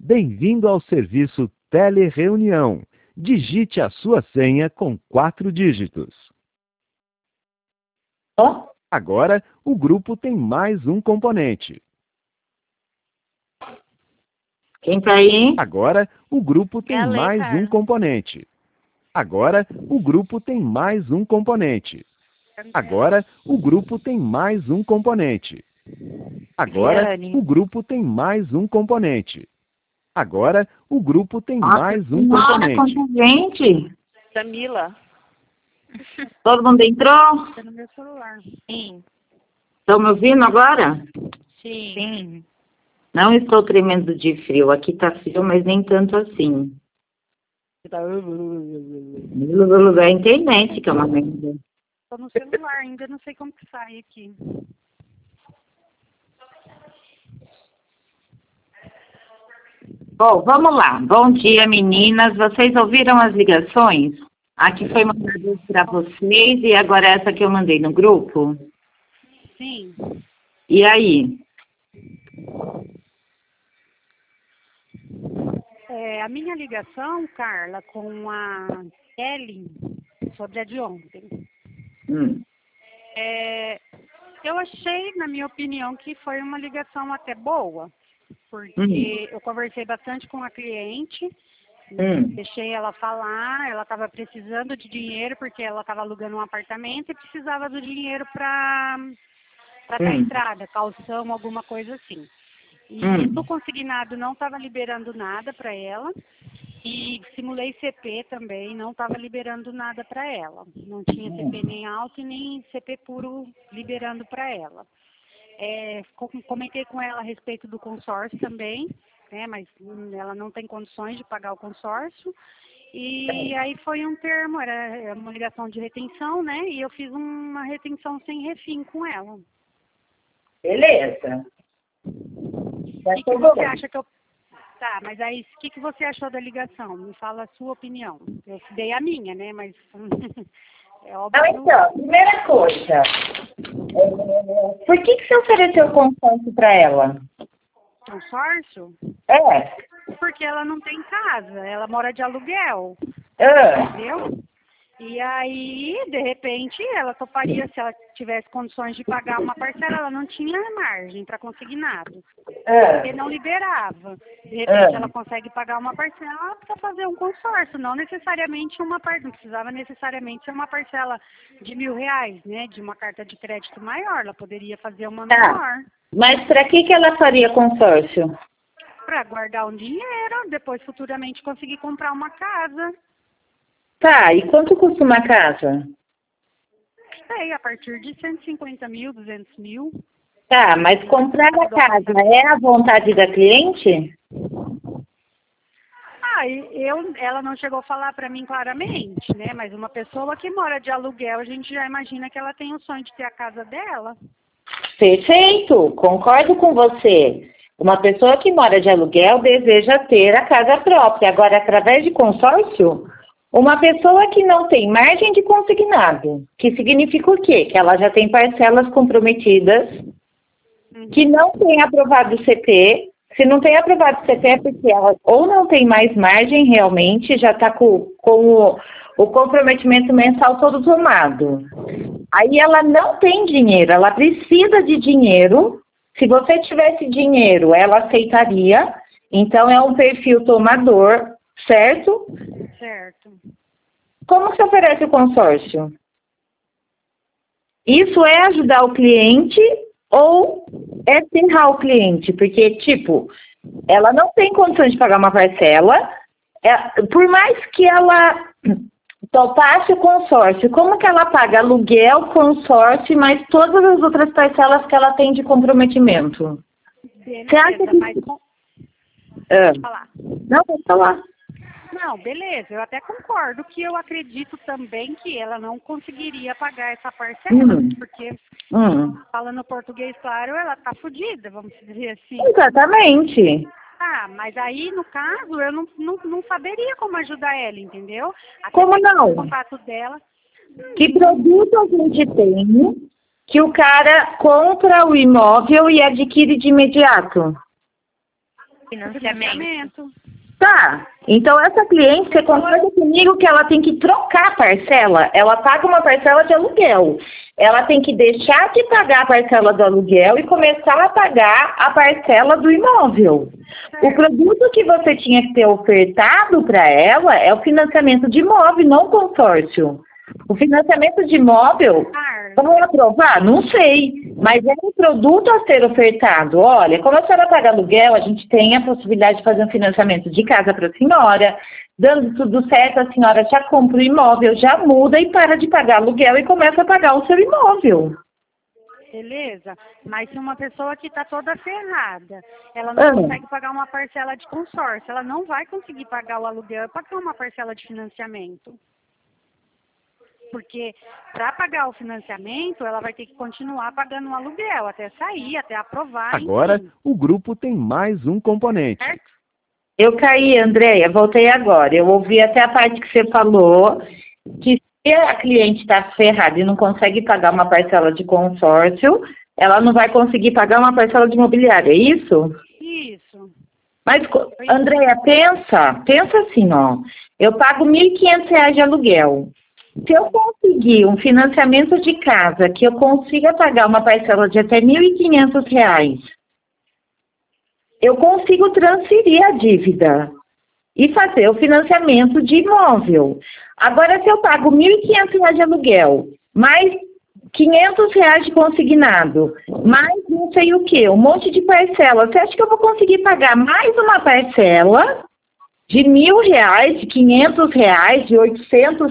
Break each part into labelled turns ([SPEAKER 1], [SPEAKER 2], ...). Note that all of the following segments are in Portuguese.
[SPEAKER 1] Bem-vindo ao serviço Telereunião. Digite a sua senha com 4 dígitos.
[SPEAKER 2] Oh,
[SPEAKER 1] Agora, o grupo tem mais um componente.
[SPEAKER 2] quem tá aí?
[SPEAKER 1] Agora, o grupo tem
[SPEAKER 3] É a Lei,
[SPEAKER 1] mais
[SPEAKER 3] Carla.
[SPEAKER 1] um componente. Agora, o grupo tem mais um componente. Agora, o grupo tem mais um componente. Agora,
[SPEAKER 3] Viane.
[SPEAKER 1] o grupo tem mais um componente. Agora, o grupo tem
[SPEAKER 2] Nossa
[SPEAKER 1] mais um
[SPEAKER 2] senhora,
[SPEAKER 1] componente.
[SPEAKER 2] quanta gente!
[SPEAKER 3] Camila.
[SPEAKER 2] Todo mundo entrou?
[SPEAKER 3] Tá no meu celular. Sim.
[SPEAKER 2] Estão me ouvindo agora?
[SPEAKER 3] Sim.
[SPEAKER 2] Não estou tremendo de frio. Aqui tá frio, mas nem tanto assim.
[SPEAKER 3] Tá...
[SPEAKER 2] É a internet que é uma merda.
[SPEAKER 3] Tô no celular ainda, não sei como que sai aqui.
[SPEAKER 2] Bom, vamos lá. Bom dia, meninas. Vocês ouviram as ligações? Aqui foi mandada para vocês e agora essa que eu mandei no grupo.
[SPEAKER 3] Sim.
[SPEAKER 2] E aí?
[SPEAKER 3] A minha ligação, Carla, com a Kelly, sobre a de ontem. Eu achei, na minha opinião, que foi uma ligação até boa, porque eu conversei bastante com a cliente, deixei ela falar, ela estava precisando de dinheiro porque ela estava alugando um apartamento e precisava do dinheiro para a entrada, calção, alguma coisa assim. E no consignado não estava liberando nada para ela. E simulei CP também, não estava liberando nada para ela. Não tinha CP nem alto e nem CP puro liberando para ela. Comentei com ela a respeito do consórcio também, né, mas ela não tem condições de pagar o consórcio. E aí foi um termo, era uma ligação de retenção, né? E eu fiz uma retenção sem refim com ela.
[SPEAKER 2] Beleza.
[SPEAKER 3] O que você acha que eu... Tá, mas aí o que você achou da ligação? Me fala a sua opinião. Eu dei a minha, né? Mas é óbvio.
[SPEAKER 2] Ah, então, primeira coisa. Por que você ofereceu consórcio para ela?
[SPEAKER 3] Consórcio? Porque ela não tem casa, ela mora de aluguel. Entendeu? E aí, de repente, ela toparia, se ela tivesse condições de pagar uma parcela, ela não tinha margem para consignado. Porque não liberava. De repente, ela consegue pagar uma parcela para fazer um consórcio, não necessariamente uma parte, não precisava necessariamente ser uma parcela de R$1.000, né? De uma carta de crédito maior, ela poderia fazer uma menor.
[SPEAKER 2] Mas para que ela faria consórcio?
[SPEAKER 3] Para guardar um dinheiro, depois futuramente conseguir comprar uma casa.
[SPEAKER 2] Tá, e quanto custa uma casa?
[SPEAKER 3] Sei, a partir de 150 mil, 200 mil.
[SPEAKER 2] Tá, mas comprar a casa é a vontade da cliente?
[SPEAKER 3] Ela não chegou a falar para mim claramente, né? Mas uma pessoa que mora de aluguel, a gente já imagina que ela tem o sonho de ter a casa dela.
[SPEAKER 2] Perfeito, concordo com você. Uma pessoa que mora de aluguel deseja ter a casa própria. Agora, através de consórcio, uma pessoa que não tem margem de consignado, que significa o quê? Que ela já tem parcelas comprometidas, que não tem aprovado o CP. Se não tem aprovado o CP é porque ela ou não tem mais margem realmente, já está com o comprometimento mensal todo tomado. Aí ela não tem dinheiro, ela precisa de dinheiro. Se você tivesse dinheiro, ela aceitaria. Então é um perfil tomador, certo?
[SPEAKER 3] Certo.
[SPEAKER 2] Como você oferece o consórcio? Isso é ajudar o cliente ou é ferrar o cliente? Porque, tipo, ela não tem condições de pagar uma parcela, por mais que ela topasse o consórcio, como que ela paga aluguel, consórcio e mais todas as outras parcelas que ela tem de comprometimento?
[SPEAKER 3] Beleza,
[SPEAKER 2] Você acha que...
[SPEAKER 3] mas... Pode falar.
[SPEAKER 2] Não, pode falar.
[SPEAKER 3] Não, beleza, eu até concordo que eu acredito também que ela não conseguiria pagar essa parcela, porque, falando português claro, ela tá fodida, vamos dizer assim.
[SPEAKER 2] Exatamente.
[SPEAKER 3] Ah, mas aí, no caso, eu não saberia como ajudar ela, entendeu? Até
[SPEAKER 2] como não?
[SPEAKER 3] O fato dela...
[SPEAKER 2] Que produto a gente tem que o cara compra o imóvel e adquire de imediato?
[SPEAKER 3] Financiamento.
[SPEAKER 2] Tá, então essa cliente, você concorda comigo que ela tem que trocar a parcela? Ela paga uma parcela de aluguel. Ela tem que deixar de pagar a parcela do aluguel e começar a pagar a parcela do imóvel. O produto que você tinha que ter ofertado para ela é o financiamento de imóvel, não consórcio. O financiamento de imóvel, vamos aprovar? Não sei, mas é um produto a ser ofertado. Olha, como a senhora paga aluguel, a gente tem a possibilidade de fazer um financiamento de casa para a senhora. Dando tudo certo, a senhora já compra o imóvel, já muda e para de pagar aluguel e começa a pagar o seu imóvel.
[SPEAKER 3] Beleza, mas se uma pessoa que está toda ferrada, ela não consegue pagar uma parcela de consórcio, ela não vai conseguir pagar o aluguel e pagar uma parcela de financiamento. Porque para pagar o financiamento, ela vai ter que continuar pagando o aluguel até sair, até aprovar.
[SPEAKER 1] Agora,
[SPEAKER 3] enfim.
[SPEAKER 1] o grupo tem mais um componente.
[SPEAKER 3] Certo?
[SPEAKER 2] Eu caí, Andréia, voltei agora. Eu ouvi até a parte que você falou, que se a cliente está ferrada e não consegue pagar uma parcela de consórcio, ela não vai conseguir pagar uma parcela de imobiliária, é isso?
[SPEAKER 3] Isso.
[SPEAKER 2] Mas, Andréia, pensa assim, ó. Eu pago R$ 1.500 de aluguel. Se eu conseguir um financiamento de casa que eu consiga pagar uma parcela de até R$ 1.500, eu consigo transferir a dívida e fazer o financiamento de imóvel. Agora, se eu pago R$ 1.500 de aluguel, mais R$ 500 de consignado, mais não sei o que, um monte de parcela, você acha que eu vou conseguir pagar mais uma parcela de R$ 1.000, de R$ 500, de R$ 800,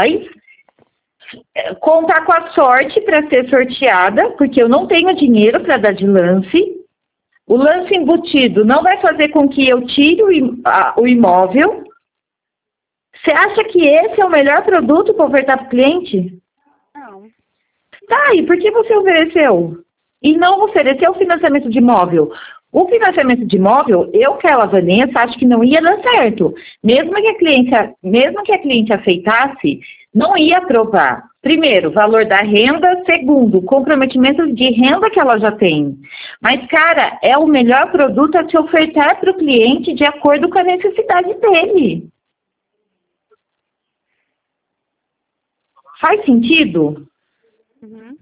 [SPEAKER 2] contar com a sorte para ser sorteada, porque eu não tenho dinheiro para dar de lance. O lance embutido não vai fazer com que eu tire o imóvel. Você acha que esse é o melhor produto para ofertar para o cliente?
[SPEAKER 3] Não.
[SPEAKER 2] Tá, e por que você ofereceu? E não ofereceu o financiamento de imóvel? O financiamento de imóvel, eu, Carla Vanessa, acho que não ia dar certo. Mesmo que a cliente aceitasse, não ia aprovar. Primeiro, valor da renda. Segundo, comprometimento de renda que ela já tem. Mas, cara, é o melhor produto a se ofertar para o cliente de acordo com a necessidade dele. Faz sentido?
[SPEAKER 3] Uhum.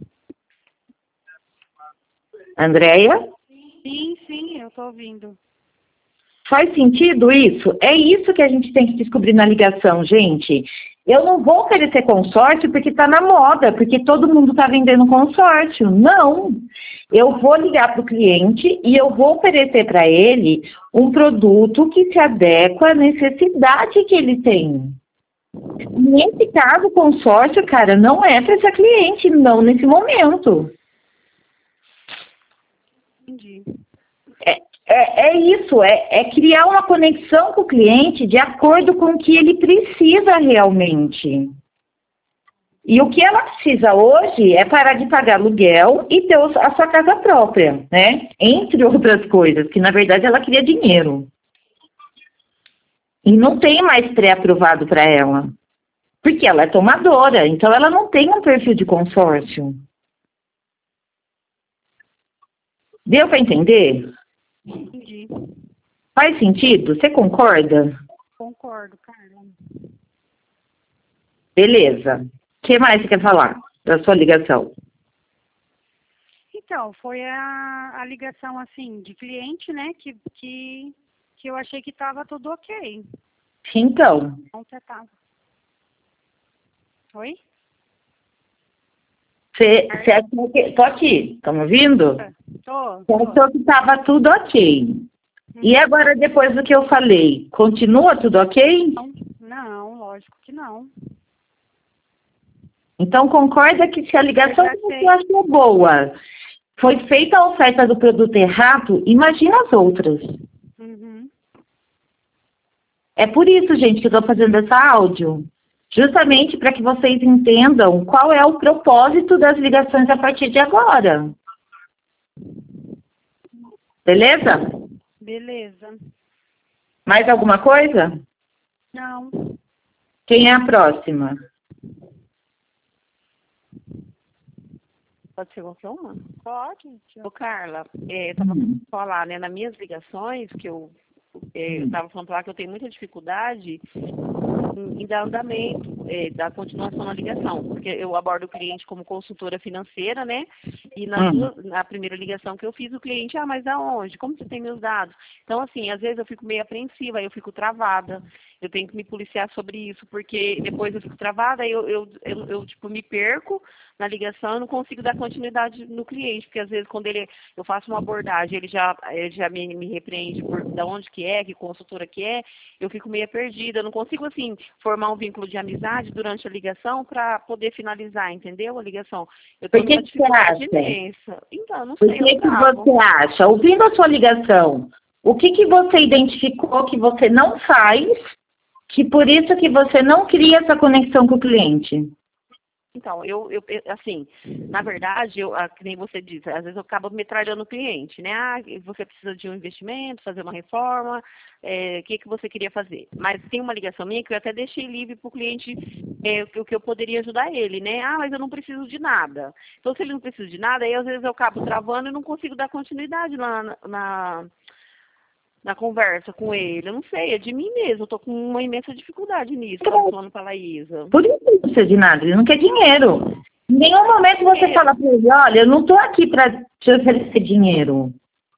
[SPEAKER 2] Andréia?
[SPEAKER 3] Sim, eu estou ouvindo.
[SPEAKER 2] Faz sentido isso? É isso que a gente tem que descobrir na ligação, gente. Eu não vou oferecer consórcio porque está na moda, porque todo mundo está vendendo consórcio. Não. Eu vou ligar para o cliente e eu vou oferecer para ele um produto que se adequa à necessidade que ele tem. Nesse caso, consórcio, cara, não é para essa cliente, não nesse momento.
[SPEAKER 3] Entendi.
[SPEAKER 2] É isso, é criar uma conexão com o cliente de acordo com o que ele precisa realmente. E o que ela precisa hoje é parar de pagar aluguel e ter a sua casa própria, né? Entre outras coisas, que na verdade ela queria dinheiro. E não tem mais pré-aprovado para ela. Porque ela é tomadora, então ela não tem um perfil de consórcio. Deu para entender?
[SPEAKER 3] Entendi.
[SPEAKER 2] Faz sentido? Você concorda?
[SPEAKER 3] Concordo, Carla.
[SPEAKER 2] Beleza. O que mais você quer falar da sua ligação?
[SPEAKER 3] Então, foi a ligação, assim, de cliente, né, que eu achei que estava tudo ok.
[SPEAKER 2] Então,
[SPEAKER 3] Não você tava. Oi?
[SPEAKER 2] você achou que... Tô aqui, tá me ouvindo?
[SPEAKER 3] Tô.
[SPEAKER 2] Você achou que estava tudo ok. E agora, depois do que eu falei, continua tudo ok?
[SPEAKER 3] Não, lógico que não.
[SPEAKER 2] Então, concorda que se a ligação que você achou boa foi feita a oferta do produto errado, imagina as outras.
[SPEAKER 3] Uhum.
[SPEAKER 2] É por isso, gente, que eu estou fazendo essa áudio. Justamente para que vocês entendam qual é o propósito das ligações a partir de agora. Beleza?
[SPEAKER 3] Beleza.
[SPEAKER 2] Mais alguma coisa?
[SPEAKER 3] Não.
[SPEAKER 2] Quem é a próxima?
[SPEAKER 4] Pode ser qualquer uma?
[SPEAKER 3] Pode.
[SPEAKER 4] Ô, Carla, eu estava falar, né, nas minhas ligações, que eu estava falando lá que eu tenho muita dificuldade em dar andamento, dar continuação na ligação, porque eu abordo o cliente como consultora financeira, né? E na primeira ligação que eu fiz, o cliente, mas aonde? Como você tem meus dados? Então, assim, às vezes eu fico meio apreensiva, aí eu fico travada, eu tenho que me policiar sobre isso, porque depois eu fico travada, aí eu tipo, me perco na ligação, eu não consigo dar continuidade no cliente, porque às vezes quando eu faço uma abordagem, ele já me repreende por de onde que é, que consultora que é, eu fico meio perdida, eu não consigo, assim, formar um vínculo de amizade durante a ligação para poder finalizar, entendeu? A ligação. Eu tenho uma dificuldade imensa. Então, não sei.
[SPEAKER 2] O que você acha? Ouvindo a sua ligação, o que você identificou que você não faz, que por isso que você não cria essa conexão com o cliente?
[SPEAKER 4] Então, assim, na verdade, que nem você disse, às vezes eu acabo metralhando o cliente, né? Você precisa de um investimento, fazer uma reforma, o que você queria fazer? Mas tem uma ligação minha que eu até deixei livre para o cliente o que eu poderia ajudar ele, né? Mas eu não preciso de nada. Então, se ele não precisa de nada, aí às vezes eu acabo travando e não consigo dar continuidade na conversa com ele. Eu não sei, é de mim mesmo. Eu tô com uma imensa dificuldade nisso, falando para a Laísa.
[SPEAKER 2] Por isso não precisa de nada, ele não quer dinheiro. Em nenhum momento você fala para ele, olha, eu não tô aqui para te oferecer dinheiro.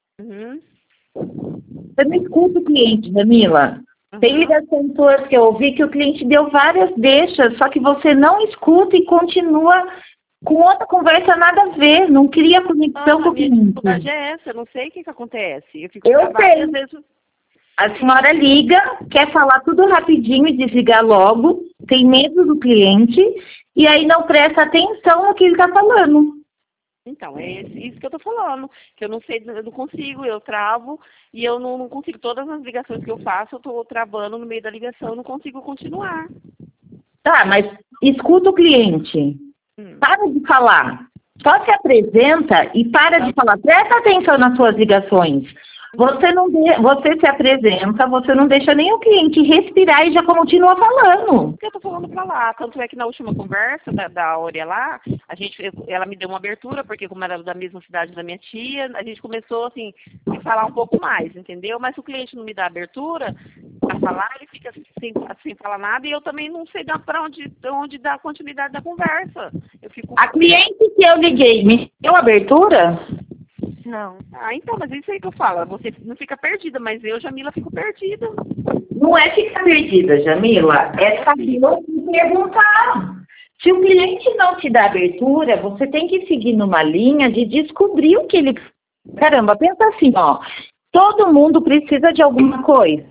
[SPEAKER 2] Você não escuta o cliente, Jamila. Tem ligações suas que eu ouvi que o cliente deu várias deixas, só que você não escuta e continua com outra conversa nada a ver, não cria conexão com o cliente.
[SPEAKER 4] A dificuldade é essa, eu não sei o que acontece.
[SPEAKER 2] Eu sei. Às vezes... A senhora liga, quer falar tudo rapidinho e desligar logo, tem medo do cliente, e aí não presta atenção no que ele está falando.
[SPEAKER 4] Então, é isso que eu estou falando, que eu não sei, eu não consigo, eu travo, e eu não consigo, todas as ligações que eu faço, eu estou travando no meio da ligação, eu não consigo continuar.
[SPEAKER 2] Tá, mas escuta o cliente. Para de falar. Só se apresenta e para de falar. Presta atenção nas suas ligações. Você se apresenta, você não deixa nem o cliente respirar e já continua falando.
[SPEAKER 4] Eu tô falando pra lá. Tanto é que na última conversa da Áurea lá, ela me deu uma abertura, porque como era da mesma cidade da minha tia, a gente começou, assim, a falar um pouco mais, entendeu? Mas se o cliente não me dá abertura pra falar, ele fica sem falar nada e eu também não sei pra onde dar continuidade da conversa.
[SPEAKER 2] A cliente que eu liguei me deu abertura?
[SPEAKER 4] Não. Então, mas isso aí que eu falo. Você não fica perdida, mas eu, Jamila, fico perdida.
[SPEAKER 2] Não é ficar perdida, Jamila. É saber o que perguntar. Se o cliente não te dá abertura, você tem que seguir numa linha de descobrir o que ele... Caramba, pensa assim, ó. Todo mundo precisa de alguma coisa.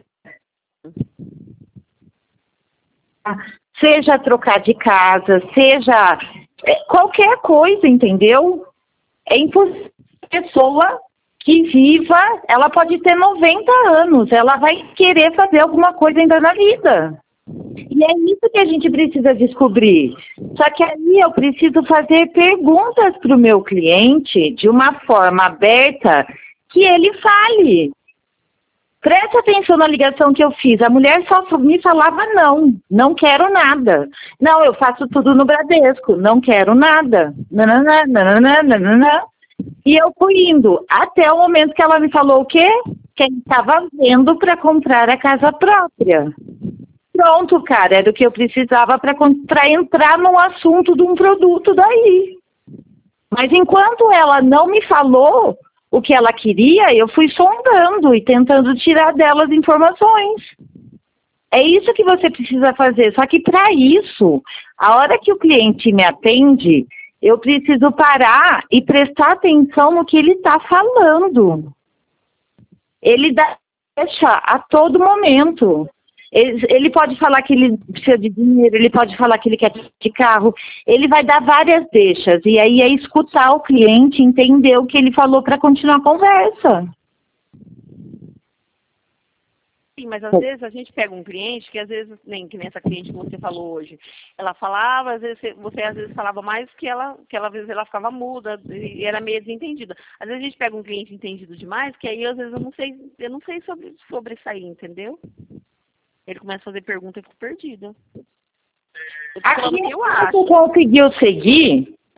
[SPEAKER 2] Seja trocar de casa, seja qualquer coisa, entendeu? É impossível. Pessoa que viva, ela pode ter 90 anos, ela vai querer fazer alguma coisa ainda na vida. E é isso que a gente precisa descobrir. Só que aí eu preciso fazer perguntas para o meu cliente de uma forma aberta que ele fale. Presta atenção na ligação que eu fiz. A mulher só me falava não quero nada. Não, eu faço tudo no Bradesco, não quero nada. Nananana. E eu fui indo, até o momento que ela me falou o quê? Que ele estava vendo para comprar a casa própria. Pronto, cara, era o que eu precisava para entrar no assunto de um produto daí. Mas enquanto ela não me falou o que ela queria, eu fui sondando e tentando tirar dela as informações. É isso que você precisa fazer, só que para isso, a hora que o cliente me atende... Eu preciso parar e prestar atenção no que ele está falando. Ele deixa a todo momento. Ele pode falar que ele precisa de dinheiro, ele pode falar que ele quer de carro. Ele vai dar várias deixas. E aí é escutar o cliente, entender o que ele falou para continuar a conversa.
[SPEAKER 4] Sim, mas às vezes a gente pega um cliente que às vezes, nem que nessa cliente que você falou hoje, ela falava, às vezes você às vezes falava mais que ela às vezes ela ficava muda e era meio desentendida. Às vezes a gente pega um cliente entendido demais, que aí às vezes eu não sei sobre isso aí, entendeu? Ele começa a fazer pergunta e eu fico perdida.
[SPEAKER 2] A cliente que conseguiu seguir,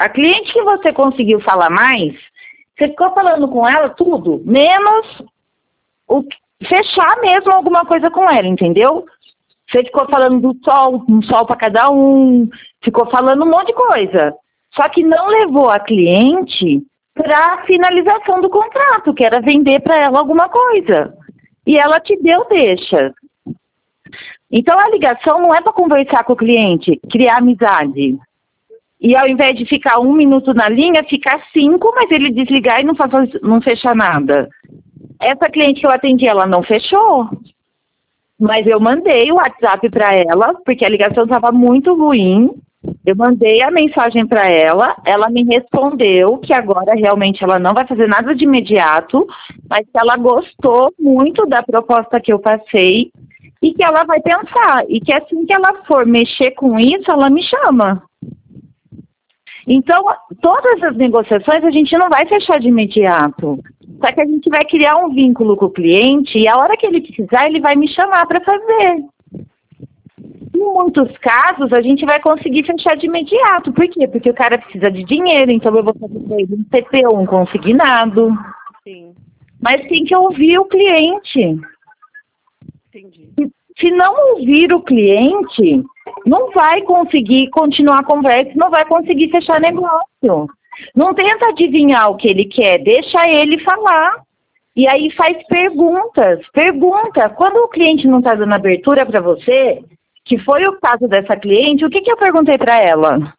[SPEAKER 2] A cliente que você conseguiu falar mais, você ficou falando com ela tudo, menos fechar mesmo alguma coisa com ela, entendeu? Você ficou falando do sol, um sol para cada um, ficou falando um monte de coisa. Só que não levou a cliente para a finalização do contrato, que era vender para ela alguma coisa. E ela te deu deixa. Então a ligação não é para conversar com o cliente, criar amizade. E ao invés de ficar 1 minuto na linha, ficar 5, mas ele desligar e não fechar nada. Essa cliente que eu atendi, ela não fechou. Mas eu mandei o WhatsApp para ela, porque a ligação estava muito ruim. Eu mandei a mensagem para ela, ela me respondeu que agora realmente ela não vai fazer nada de imediato, mas que ela gostou muito da proposta que eu passei e que ela vai pensar. E que assim que ela for mexer com isso, ela me chama. Então, todas as negociações a gente não vai fechar de imediato. Só que a gente vai criar um vínculo com o cliente e a hora que ele precisar, ele vai me chamar para fazer. Em muitos casos, a gente vai conseguir fechar de imediato. Por quê? Porque o cara precisa de dinheiro, então eu vou fazer para ele um TPO, um consignado.
[SPEAKER 4] Sim.
[SPEAKER 2] Mas tem que ouvir o cliente.
[SPEAKER 4] Entendi.
[SPEAKER 2] Se não ouvir o cliente, não vai conseguir continuar a conversa, não vai conseguir fechar negócio. Não tenta adivinhar o que ele quer, deixa ele falar. E aí faz perguntas. Pergunta. Quando o cliente não está dando abertura para você, que foi o caso dessa cliente, o que eu perguntei para ela?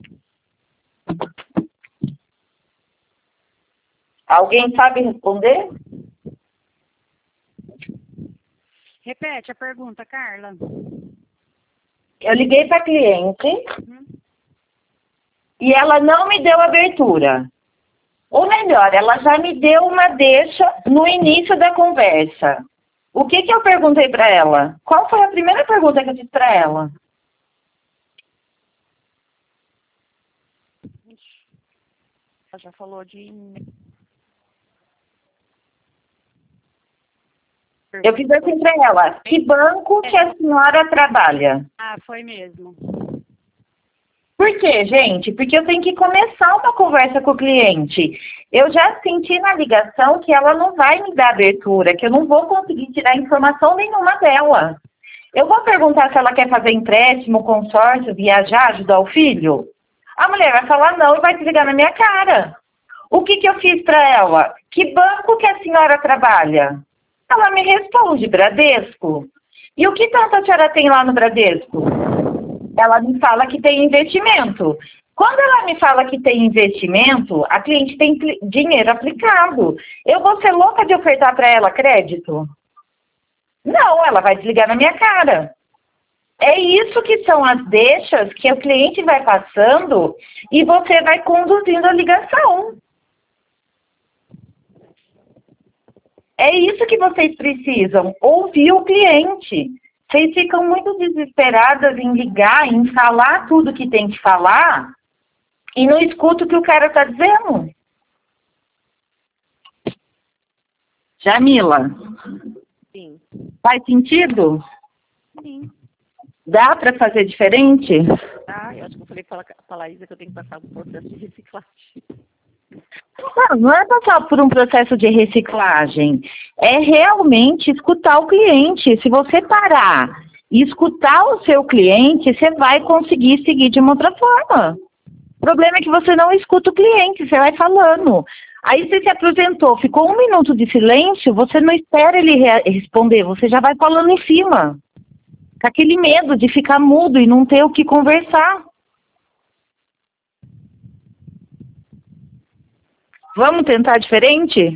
[SPEAKER 2] Alguém sabe responder?
[SPEAKER 3] Repete a pergunta, Carla.
[SPEAKER 2] Eu liguei para a cliente e ela não me deu abertura. Ou melhor, ela já me deu uma deixa no início da conversa. O que eu perguntei para ela? Qual foi a primeira pergunta que eu fiz para ela?
[SPEAKER 4] Ela já falou de...
[SPEAKER 2] Eu fiz assim para ela. Que banco que a senhora trabalha?
[SPEAKER 3] Ah, foi mesmo.
[SPEAKER 2] Por quê, gente? Porque eu tenho que começar uma conversa com o cliente. Eu já senti na ligação que ela não vai me dar abertura, que eu não vou conseguir tirar informação nenhuma dela. Eu vou perguntar se ela quer fazer empréstimo, consórcio, viajar, ajudar o filho. A mulher vai falar não e vai desligar na minha cara. O que eu fiz para ela? Que banco que a senhora trabalha? Ela me responde, Bradesco. E o que tanto a senhora tem lá no Bradesco? Ela me fala que tem investimento. Quando ela me fala que tem investimento, a cliente tem dinheiro aplicado. Eu vou ser louca de ofertar para ela crédito? Não, ela vai desligar na minha cara. É isso que são as deixas que o cliente vai passando e você vai conduzindo a ligação. É isso que vocês precisam, ouvir o cliente. Vocês ficam muito desesperadas em ligar, em falar tudo que tem que falar e não escutam o que o cara está dizendo. Jamila?
[SPEAKER 4] Sim.
[SPEAKER 2] Faz sentido?
[SPEAKER 4] Sim.
[SPEAKER 2] Dá para fazer diferente?
[SPEAKER 4] Ah, eu acho que eu falei para a Laísa que eu tenho que passar por um processo de reciclagem.
[SPEAKER 2] Não é passar por um processo de reciclagem. É realmente escutar o cliente. Se você parar e escutar o seu cliente, você vai conseguir seguir de uma outra forma. O problema é que você não escuta o cliente, você vai falando. Aí você se apresentou, ficou 1 minuto de silêncio, você não espera ele responder, você já vai falando em cima. Com aquele medo de ficar mudo e não ter o que conversar. Vamos tentar diferente?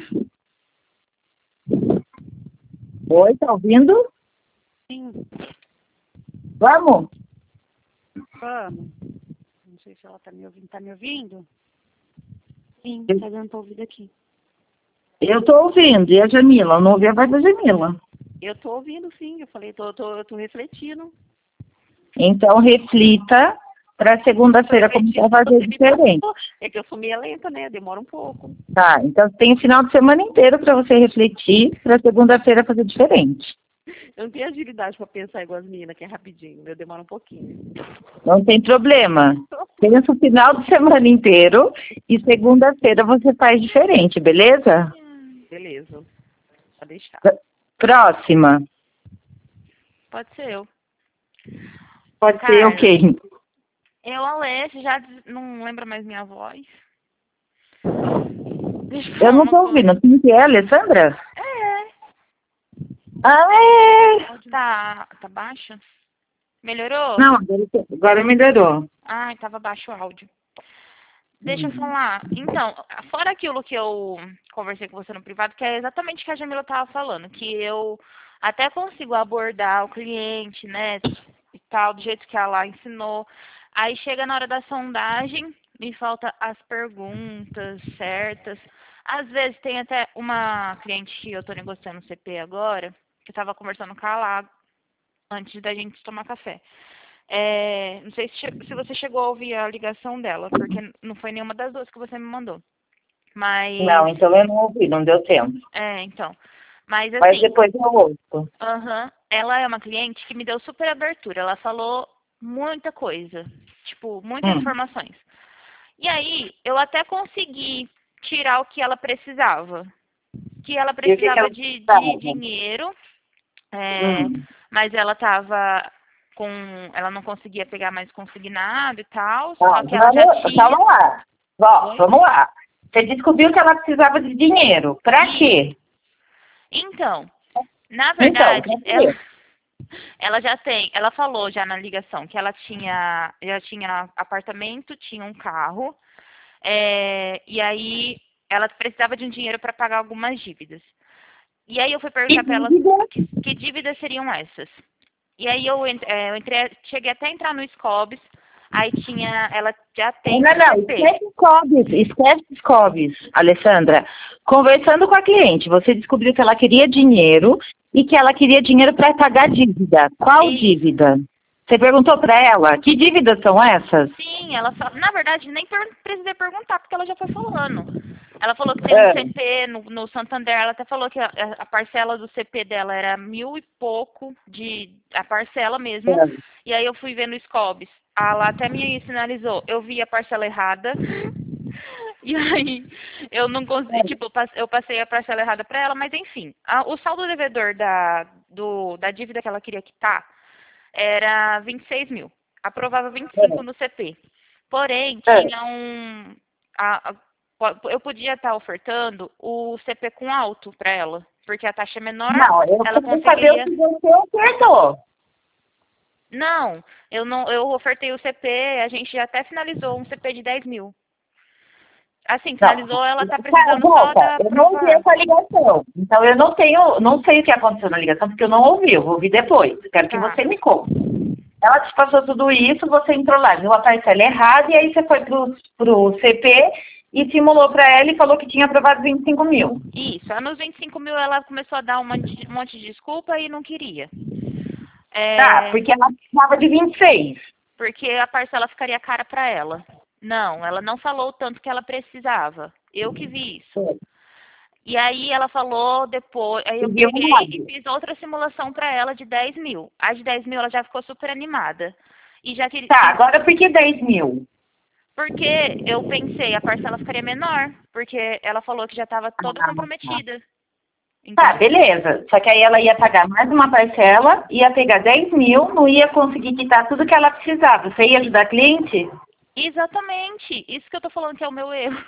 [SPEAKER 2] Oi, tá ouvindo?
[SPEAKER 3] Sim.
[SPEAKER 2] Vamos?
[SPEAKER 3] Vamos. Não sei se ela tá me ouvindo. Tá me ouvindo? Sim, tá dando pra ouvir aqui.
[SPEAKER 2] Eu tô ouvindo. E a Jamila? Eu não ouvi a voz da Jamila.
[SPEAKER 4] Eu tô ouvindo, sim. Eu falei, eu tô refletindo.
[SPEAKER 2] Então, reflita para segunda-feira começar a fazer diferente.
[SPEAKER 4] É que eu sou meio lenta, né? Demora um pouco.
[SPEAKER 2] Tá, então tem o final de semana inteiro para você refletir, para segunda-feira fazer diferente.
[SPEAKER 4] Eu não tenho agilidade para pensar igual as meninas, que é rapidinho. Eu demoro um pouquinho.
[SPEAKER 2] Não tem problema. Pensa o final de semana inteiro e segunda-feira você faz diferente, beleza?
[SPEAKER 4] Beleza. Pode deixar.
[SPEAKER 2] Próxima.
[SPEAKER 5] Pode ser eu.
[SPEAKER 2] Pode ser o quê?
[SPEAKER 5] Eu, Alessia, já não lembro mais minha voz. Deixa
[SPEAKER 2] Eu
[SPEAKER 5] falar
[SPEAKER 2] não
[SPEAKER 5] uma
[SPEAKER 2] tô
[SPEAKER 5] coisa.
[SPEAKER 2] ouvindo. Quem que é, Alessandra?
[SPEAKER 5] É.
[SPEAKER 2] Ah, é.
[SPEAKER 5] Tá baixo? Melhorou?
[SPEAKER 2] Não, agora melhorou.
[SPEAKER 5] Ai, tava baixo o áudio. Deixa eu falar. Então, fora aquilo que eu conversei com você no privado, que é exatamente o que a Jamila tava falando, que eu até consigo abordar o cliente, né, e tal, do jeito que ela ensinou. Aí chega na hora da sondagem, me falta as perguntas certas. Às vezes tem até uma cliente que eu tô negociando no CP agora, que eu tava conversando com ela antes da gente tomar café. Não sei se você chegou a ouvir a ligação dela, porque não foi nenhuma das duas que você me mandou. Mas.
[SPEAKER 2] Não, então eu não ouvi, não deu tempo.
[SPEAKER 5] Então. Mas assim.
[SPEAKER 2] Mas depois eu ouço.
[SPEAKER 5] Ela é uma cliente que me deu super abertura. Ela falou muita coisa. Tipo, muitas informações. E aí, eu até consegui tirar o que ela precisava. Que ela precisava de dinheiro. Mas ela tava ela não conseguia pegar mais consignado e tal, só que ela já tinha...
[SPEAKER 2] Calma lá. Vamos lá. Você descobriu que ela precisava de dinheiro. Pra quê?
[SPEAKER 5] Então, na verdade,
[SPEAKER 2] Então,
[SPEAKER 5] ela falou já na ligação que ela já tinha apartamento, tinha um carro, e aí ela precisava de um dinheiro para pagar algumas dívidas. E aí eu fui perguntar para ela que dívidas seriam essas. E aí eu cheguei até a entrar no Scobis, aí ela já tem...
[SPEAKER 2] Não, esquece Scobis, Alessandra. Conversando com a cliente, você descobriu que ela queria dinheiro e que ela queria dinheiro para pagar dívida. Qual dívida? Você perguntou para ela? Que dívidas são essas?
[SPEAKER 5] Sim, na verdade, nem precisei perguntar, porque ela já foi falando. Ela falou que tem um CP no Santander, ela até falou que a parcela do CP dela era 1.000 e pouco, a parcela mesmo, e aí eu fui ver no Scobis. Ela até me sinalizou, eu vi a parcela errada, e aí eu não consegui, eu passei a parcela errada para ela, mas enfim, o saldo devedor da dívida que ela queria quitar era 26 mil, aprovava 25 no CP. Porém, tinha eu podia estar ofertando o CP com alto para ela, porque a taxa é menor, ela conseguiria...
[SPEAKER 2] Saber o que você ofertou.
[SPEAKER 5] Não, eu ofertei o CP, a gente até finalizou um CP de 10 mil. Assim, finalizou, ela está precisando só da...
[SPEAKER 2] Eu não ouvi essa ligação. Então eu não sei o que aconteceu na ligação, porque eu não ouvi, eu vou ouvir depois. Quero que você me conte. Ela te passou tudo isso, você entrou lá, viu a parcela errada, e aí você foi pro CP e simulou para ela e falou que tinha aprovado 25 mil.
[SPEAKER 5] Isso, nos 25 mil ela começou a dar um monte de desculpa e não queria.
[SPEAKER 2] Porque ela precisava de 26.
[SPEAKER 5] Porque a parcela ficaria cara para ela. Não, ela não falou o tanto que ela precisava. Eu que vi isso. E aí ela falou depois, aí eu peguei e fiz outra simulação para ela de 10 mil. A de 10 mil ela já ficou super animada. E já queria...
[SPEAKER 2] Agora por que 10 mil?
[SPEAKER 5] Porque eu pensei, a parcela ficaria menor, porque ela falou que já estava toda comprometida.
[SPEAKER 2] Beleza. Só que aí ela ia pagar mais uma parcela, ia pegar 10 mil, não ia conseguir quitar tudo que ela precisava. Você ia ajudar a cliente?
[SPEAKER 5] Exatamente. Isso que eu tô falando que é o meu erro.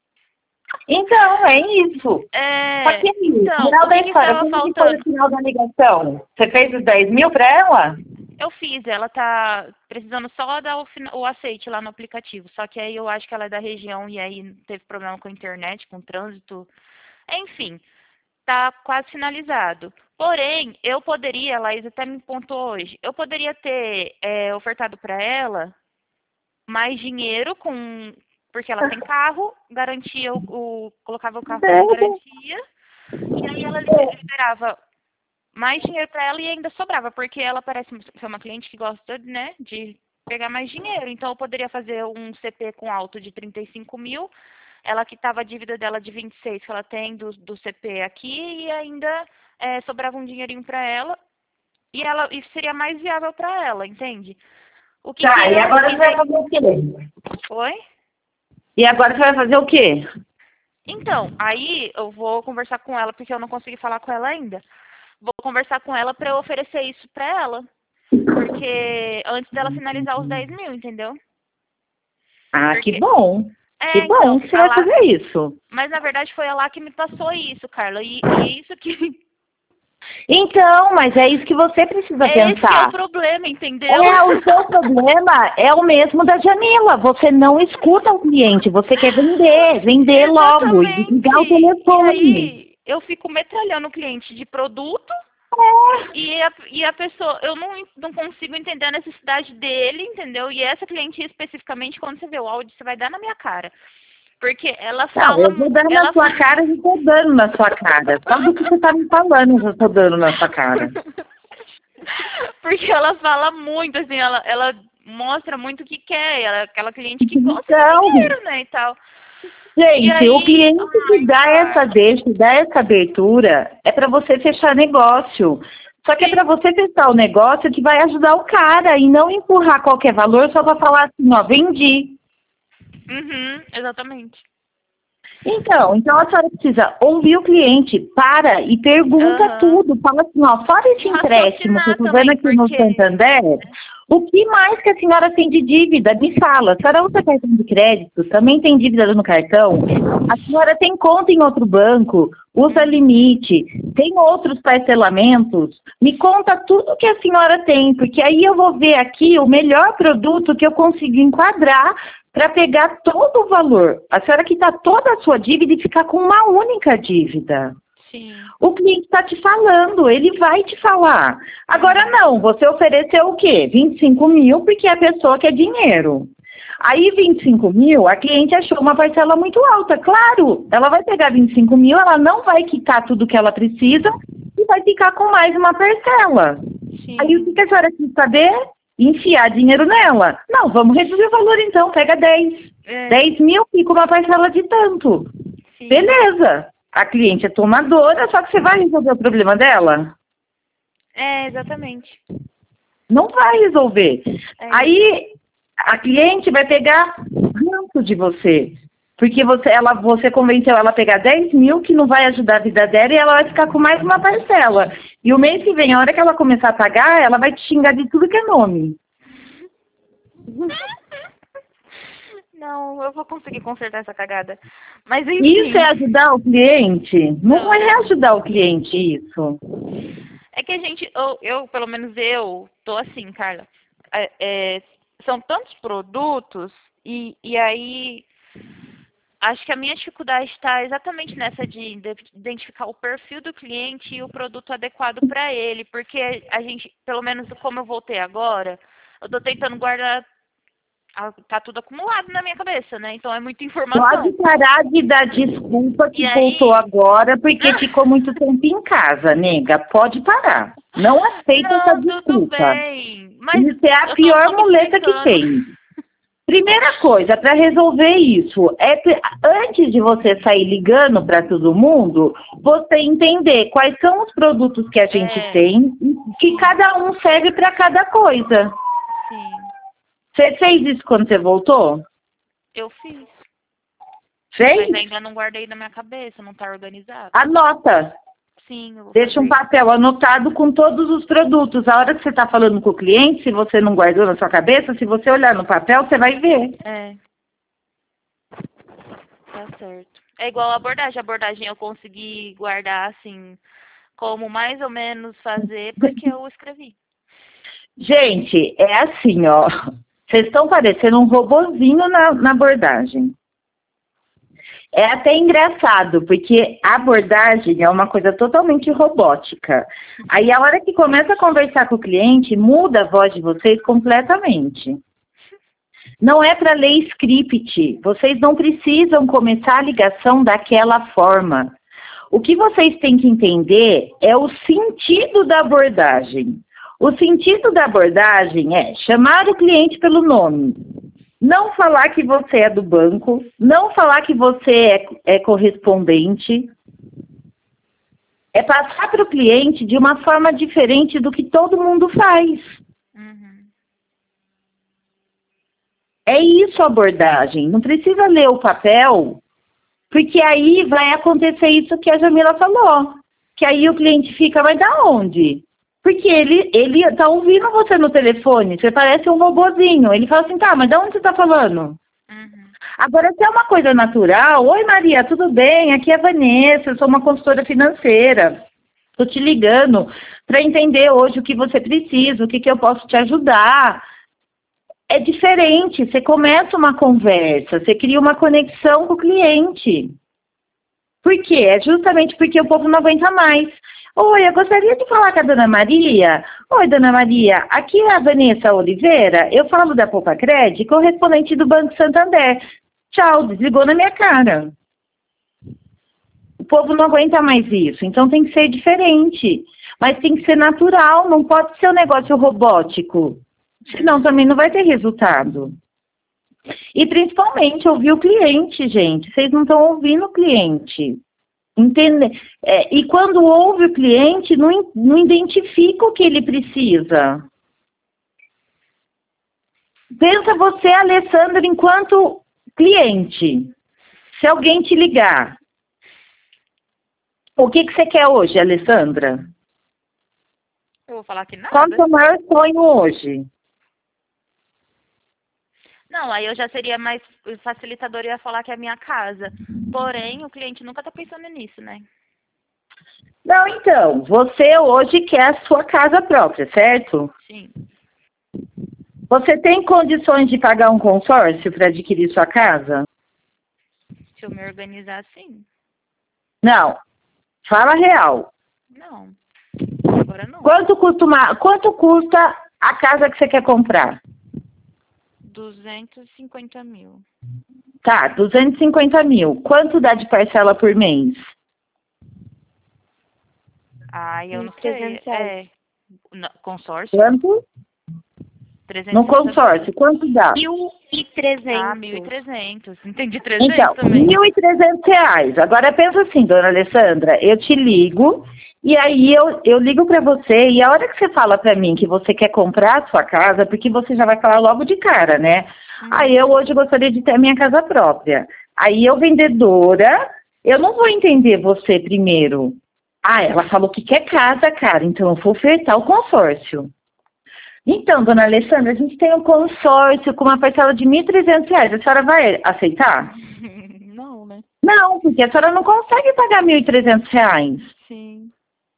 [SPEAKER 2] Então, é isso. Só que final da história, como que foi o final da ligação? Você fez os 10 mil para ela?
[SPEAKER 5] Eu fiz, ela tá precisando só dar o aceite lá no aplicativo. Só que aí eu acho que ela é da região e aí teve problema com a internet, com o trânsito. Enfim, tá quase finalizado. Porém, eu poderia, a Laís até me pontuou hoje, eu poderia ter ofertado para ela mais dinheiro porque ela tem carro, garantia, colocava o carro como garantia, e aí ela liberava mais dinheiro para ela e ainda sobrava, porque ela parece ser uma cliente que gosta, né, de pegar mais dinheiro. Então, eu poderia fazer um CP com alto de 35 mil, ela quitava a dívida dela de 26 que ela tem do CP aqui, e ainda sobrava um dinheirinho para ela, e seria mais viável para ela, entende? O que
[SPEAKER 2] Tá,
[SPEAKER 5] que
[SPEAKER 2] e agora você vai fazer o quê?
[SPEAKER 5] Oi?
[SPEAKER 2] E agora você vai fazer o quê?
[SPEAKER 5] Então, aí eu vou conversar com ela, porque eu não consegui falar com ela ainda. Vou conversar com ela para eu oferecer isso para ela. Porque antes dela finalizar os 10 mil, entendeu?
[SPEAKER 2] Ah,
[SPEAKER 5] Porque...
[SPEAKER 2] que bom. Que bom
[SPEAKER 5] então,
[SPEAKER 2] que você vai fazer isso.
[SPEAKER 5] Mas na verdade foi ela que me passou isso, Carla. E é isso que.
[SPEAKER 2] Então, mas é isso que você precisa pensar.
[SPEAKER 5] Esse é o problema, entendeu?
[SPEAKER 2] O seu problema é o mesmo da Jamila. Você não escuta o cliente, você quer vender logo e desligar o telefone.
[SPEAKER 5] E aí, eu fico metralhando o cliente de produto e a pessoa, eu não consigo entender a necessidade dele, entendeu? E essa cliente especificamente, quando você vê o áudio, você vai dar na minha cara. Porque ela fala...
[SPEAKER 2] eu vou dar na sua cara e estou dando na sua cara. Só do que você está me falando, eu estou dando na sua cara.
[SPEAKER 5] Porque ela fala muito, assim, ela mostra muito o que quer. Ela é aquela cliente que gosta de dinheiro, né, e tal.
[SPEAKER 2] Gente,
[SPEAKER 5] aí,
[SPEAKER 2] o cliente que dá essa deixa, dá essa abertura, é para você fechar negócio. Só que é para você fechar o negócio que vai ajudar o cara e não empurrar qualquer valor só para falar assim, ó, vendi.
[SPEAKER 5] Uhum, exatamente.
[SPEAKER 2] Então a senhora precisa ouvir o cliente, para e pergunta tudo. Fala assim, ó, fora esse empréstimo que eu tô vendo aqui no Santander, o que mais que a senhora tem de dívida? Me fala, a senhora usa cartão de crédito, também tem dívida no cartão? A senhora tem conta em outro banco, usa limite, tem outros parcelamentos? Me conta tudo que a senhora tem, porque aí eu vou ver aqui o melhor produto que eu consigo enquadrar para pegar todo o valor. A senhora quitar toda a sua dívida e ficar com uma única dívida.
[SPEAKER 5] Sim.
[SPEAKER 2] O cliente está te falando, ele vai te falar. Agora não, você ofereceu o quê? 25 mil porque a pessoa quer dinheiro. Aí 25 mil, a cliente achou uma parcela muito alta. Claro, ela vai pegar 25 mil, ela não vai quitar tudo que ela precisa e vai ficar com mais uma parcela.
[SPEAKER 5] Sim.
[SPEAKER 2] Aí o que a senhora quis saber? Enfiar dinheiro nela. Não, vamos reduzir o valor então, pega 10. 10 mil, fica uma parcela de tanto. Sim. Beleza. A cliente é tomadora, só que você vai resolver o problema dela?
[SPEAKER 5] Exatamente.
[SPEAKER 2] Não vai resolver. Aí a cliente vai pegar ranço de você. Porque você convenceu ela a pegar 10 mil, que não vai ajudar a vida dela, e ela vai ficar com mais uma parcela. E o mês que vem, a hora que ela começar a pagar, ela vai te xingar de tudo que é nome.
[SPEAKER 5] Não, eu vou conseguir consertar essa cagada. Mas enfim...
[SPEAKER 2] Isso é ajudar o cliente? Não é ajudar o cliente, isso.
[SPEAKER 5] É que a gente, pelo menos eu, tô assim, Carla. São tantos produtos e aí... Acho que a minha dificuldade está exatamente nessa de identificar o perfil do cliente e o produto adequado para ele, porque a gente, pelo menos como eu voltei agora, eu estou tentando guardar, tá tudo acumulado na minha cabeça, né? Então é muita informação.
[SPEAKER 2] Pode parar de dar desculpa que voltou agora porque ficou muito tempo em casa, nega. Pode parar. Não aceita essa desculpa.
[SPEAKER 5] Tudo bem, mas
[SPEAKER 2] isso é a pior muleta que tem. Primeira coisa, para resolver isso, antes de você sair ligando para todo mundo, você entender quais são os produtos que a gente tem e que cada um serve para cada coisa.
[SPEAKER 5] Sim.
[SPEAKER 2] Você fez isso quando você voltou?
[SPEAKER 5] Eu fiz.
[SPEAKER 2] Fez?
[SPEAKER 5] Mas ainda não guardei na minha cabeça, não está organizado.
[SPEAKER 2] Anota.
[SPEAKER 5] Sim, eu vou
[SPEAKER 2] Deixa um papel anotado com todos os produtos. A hora que você está falando com o cliente, se você não guardou na sua cabeça, se você olhar no papel, você vai ver.
[SPEAKER 5] Tá certo. É igual a abordagem. A abordagem eu consegui guardar, assim, como mais ou menos fazer, porque eu escrevi.
[SPEAKER 2] Gente, é assim, ó. Vocês estão parecendo um robozinho na abordagem. É até engraçado, porque a abordagem é uma coisa totalmente robótica. Aí, a hora que começa a conversar com o cliente, muda a voz de vocês completamente. Não é para ler script. Vocês não precisam começar a ligação daquela forma. O que vocês têm que entender é o sentido da abordagem. O sentido da abordagem é chamar o cliente pelo nome. Não falar que você é do banco, não falar que você é correspondente. é passar para o cliente de uma forma diferente do que todo mundo faz. É isso a abordagem. Não precisa ler o papel, porque aí vai acontecer isso que a Jamila falou. Que aí o cliente fica, mas da onde? Porque ele tá ouvindo você no telefone, você parece um robozinho. Ele fala assim, tá, mas da onde você tá falando? Agora, se é uma coisa natural, oi Maria, tudo bem? Aqui é a Vanessa, eu sou uma consultora financeira. Estou te ligando para entender hoje o que você precisa, o que eu posso te ajudar. É diferente, você começa uma conversa, você cria uma conexão com o cliente. Por quê? É justamente porque o povo não aguenta mais. Oi, eu gostaria de falar com a Dona Maria. Oi, Dona Maria, aqui é a Vanessa Oliveira, eu falo da Poupa Cred, correspondente do Banco Santander. Tchau, desligou na minha cara. O povo não aguenta mais isso, então tem que ser diferente. Mas tem que ser natural, não pode ser um negócio robótico. Senão também não vai ter resultado. E principalmente ouvir o cliente, gente. Vocês não estão ouvindo o cliente. Entende? E quando ouve o cliente, não identifica o que ele precisa. Pensa você, Alessandra, enquanto cliente. Se alguém te ligar, o que você quer hoje, Alessandra?
[SPEAKER 5] Eu vou falar que nada.
[SPEAKER 2] Qual é o seu maior sonho hoje?
[SPEAKER 5] Não, aí eu já seria mais facilitadora e ia falar que é a minha casa. Porém, o cliente nunca tá pensando nisso, né?
[SPEAKER 2] Não, então, você hoje quer a sua casa própria, certo?
[SPEAKER 5] Sim.
[SPEAKER 2] Você tem condições de pagar um consórcio para adquirir sua casa?
[SPEAKER 5] Se eu me organizar, sim.
[SPEAKER 2] Não. Fala real.
[SPEAKER 5] Não. Agora não.
[SPEAKER 2] Quanto custa a casa que você quer comprar?
[SPEAKER 5] 250 mil.
[SPEAKER 2] Tá, 250 mil. Quanto dá de parcela por mês?
[SPEAKER 5] Ai, eu não sei. Consórcio?
[SPEAKER 2] Quanto?
[SPEAKER 5] 350
[SPEAKER 2] No consórcio, quanto dá?
[SPEAKER 3] 1.300.
[SPEAKER 5] Ah, 1.300. Entendi 300
[SPEAKER 2] então,
[SPEAKER 5] também.
[SPEAKER 2] R$1.300. Agora pensa assim, dona Alessandra, eu te ligo e aí eu ligo para você e a hora que você fala para mim que você quer comprar a sua casa, porque você já vai falar logo de cara, né? Aí eu hoje gostaria de ter a minha casa própria. Aí eu, vendedora, eu não vou entender você primeiro. Ah, ela falou que quer casa, cara, então eu vou ofertar o consórcio. Então, dona Alessandra, a gente tem um consórcio com uma parcela de R$1.300. A senhora vai aceitar?
[SPEAKER 5] Não, né?
[SPEAKER 2] Não, porque a senhora não consegue pagar R$1.300.
[SPEAKER 5] Sim.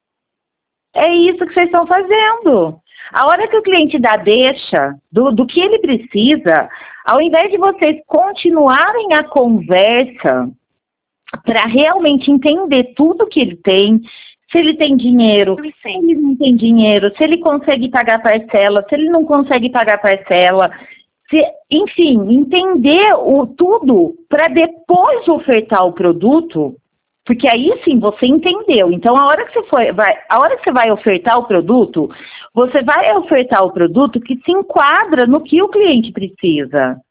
[SPEAKER 2] É isso que vocês estão fazendo. A hora que o cliente dá deixa do que ele precisa, ao invés de vocês continuarem a conversa para realmente entender tudo que ele tem, se ele tem dinheiro, se ele não tem dinheiro, se ele consegue pagar parcela, se ele não consegue pagar parcela, enfim, entender tudo para depois ofertar o produto, porque aí sim você entendeu. Então a hora que você vai ofertar o produto, você vai ofertar o produto que se enquadra no que o cliente precisa.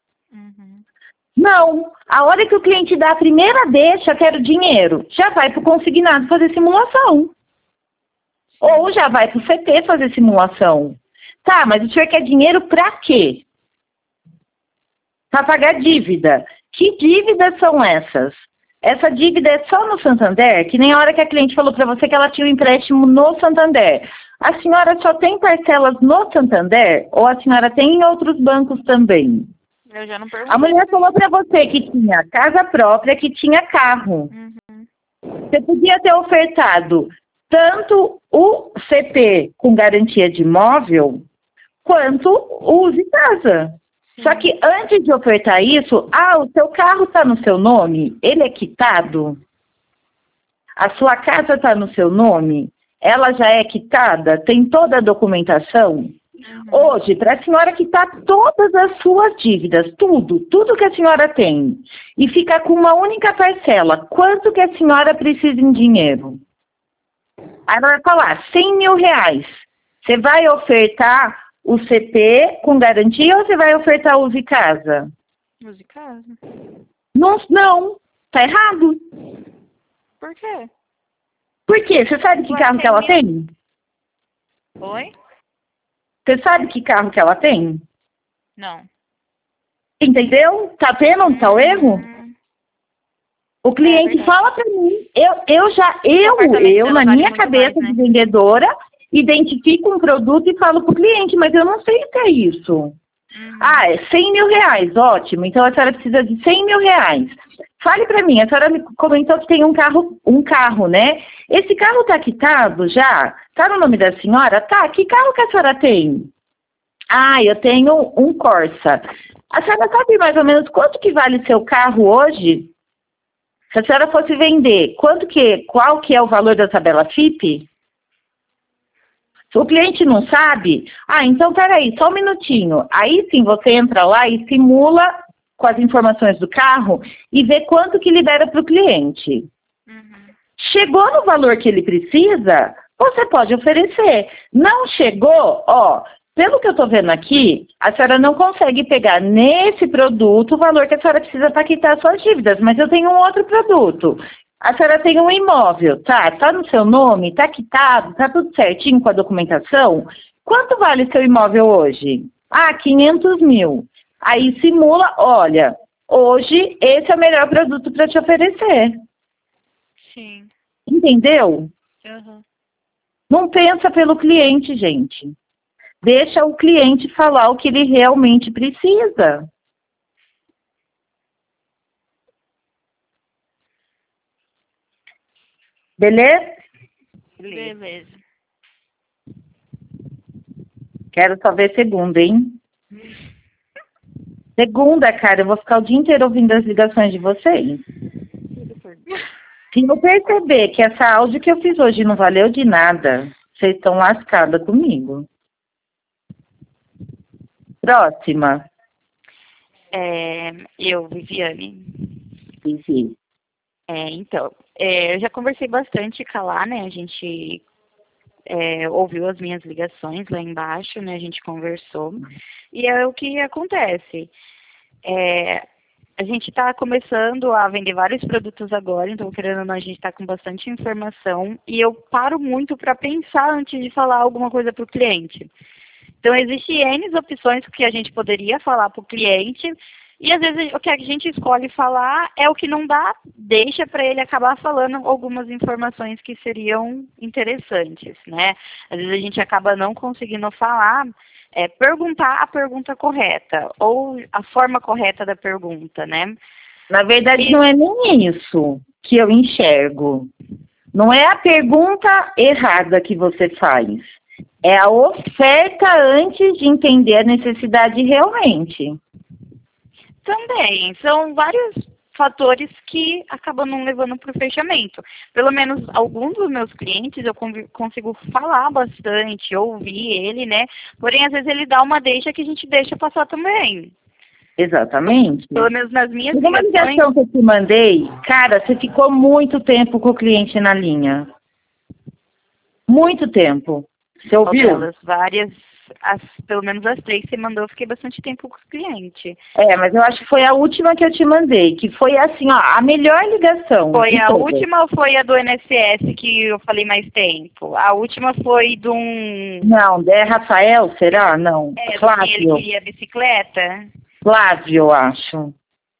[SPEAKER 2] Não, a hora que o cliente dá a primeira deixa, quero dinheiro, já vai para o consignado fazer simulação. Ou já vai para o CT fazer simulação. Tá, mas o senhor quer dinheiro para quê? Para pagar dívida. Que dívidas são essas? Essa dívida é só no Santander? Que nem a hora que a cliente falou para você que ela tinha um empréstimo no Santander. A senhora só tem parcelas no Santander? Ou a senhora tem em outros bancos também?
[SPEAKER 5] Eu já não perguntei.
[SPEAKER 2] A mulher falou para você que tinha casa própria, que tinha carro. Você podia ter ofertado tanto o CP com garantia de imóvel, quanto o Use Casa. Só que antes de ofertar isso, o seu carro está no seu nome, ele é quitado? A sua casa está no seu nome? Ela já é quitada? Tem toda a documentação? Hoje, para a senhora quitar todas as suas dívidas, tudo que a senhora tem, e ficar com uma única parcela, quanto que a senhora precisa em dinheiro? Aí ela vai falar, R$100 mil. Você vai ofertar o CP com garantia ou você vai ofertar o Use Casa?
[SPEAKER 5] Use Casa.
[SPEAKER 2] Não, tá errado.
[SPEAKER 5] Por quê?
[SPEAKER 2] Por quê? Você sabe que carro que ela tem?
[SPEAKER 5] Oi?
[SPEAKER 2] Você sabe que carro que ela tem?
[SPEAKER 5] Não.
[SPEAKER 2] Entendeu? Tá vendo onde tá o erro? O cliente fala para mim, eu na minha cabeça de vendedora, identifico um produto e falo pro cliente, mas eu não sei o que é isso. Ah, é 100 mil reais, ótimo, então a senhora precisa de 100 mil reais. Fale para mim, a senhora me comentou que tem um carro, né? Esse carro tá quitado já? Tá no nome da senhora? Tá, que carro que a senhora tem? Ah, eu tenho um Corsa. A senhora sabe mais ou menos quanto que vale seu carro hoje? Se a senhora fosse vender, qual que é o valor da tabela FIPE? Se o cliente não sabe, então peraí, só um minutinho. Aí sim você entra lá e simula com as informações do carro e vê quanto que libera para o cliente. Chegou no valor que ele precisa, você pode oferecer. Não chegou, pelo que eu estou vendo aqui, a senhora não consegue pegar nesse produto o valor que a senhora precisa para quitar suas dívidas, mas eu tenho um outro produto. A senhora tem um imóvel, tá no seu nome, tá quitado, tá tudo certinho com a documentação. Quanto vale seu imóvel hoje? 500 mil. Aí simula, olha, hoje esse é o melhor produto para te oferecer.
[SPEAKER 5] Sim.
[SPEAKER 2] Entendeu?
[SPEAKER 5] Uhum.
[SPEAKER 2] Não pensa pelo cliente, gente. Deixa o cliente falar o que ele realmente precisa. Beleza?
[SPEAKER 5] Beleza.
[SPEAKER 2] Quero só ver segunda, hein? Segunda, cara, eu vou ficar o dia inteiro ouvindo as ligações de vocês. Se eu perceber que essa áudio que eu fiz hoje não valeu de nada, vocês estão lascadas comigo. Próxima.
[SPEAKER 6] Viviane.
[SPEAKER 2] Vivi.
[SPEAKER 6] Eu já conversei bastante com a lá, né? A gente ouviu as minhas ligações lá embaixo, né? A gente conversou. E é o que acontece. A gente está começando a vender vários produtos agora, então, querendo ou não, a gente está com bastante informação. E eu paro muito para pensar antes de falar alguma coisa para o cliente. Então, existem N opções que a gente poderia falar para o cliente, e às vezes o que a gente escolhe falar é o que não dá, deixa para ele acabar falando algumas informações que seriam interessantes, né? Às vezes a gente acaba não conseguindo falar, perguntar a pergunta correta, ou a forma correta da pergunta, né?
[SPEAKER 2] Na verdade, não é nem isso que eu enxergo. Não é a pergunta errada que você faz. É a oferta antes de entender a necessidade realmente.
[SPEAKER 6] Também, são vários fatores que acabam não levando para o fechamento. Pelo menos alguns dos meus clientes eu consigo falar bastante, ouvir ele, né? Porém, às vezes ele dá uma deixa que a gente deixa passar também.
[SPEAKER 2] Exatamente.
[SPEAKER 6] Pelo menos nas minhas
[SPEAKER 2] Uma ligação que eu te mandei, cara, você ficou muito tempo com o cliente na linha. Muito tempo. Você ouviu?
[SPEAKER 6] Pelo menos as 3 que você mandou, eu fiquei bastante tempo com o cliente.
[SPEAKER 2] Mas eu acho que foi a última que eu te mandei, que foi assim, a melhor ligação.
[SPEAKER 6] Foi a última ou foi a do NSS que eu falei mais tempo? A última foi de um...
[SPEAKER 2] Não, é Rafael, será? Não.
[SPEAKER 6] Flávio. Ele queria bicicleta?
[SPEAKER 2] Flávio, eu acho.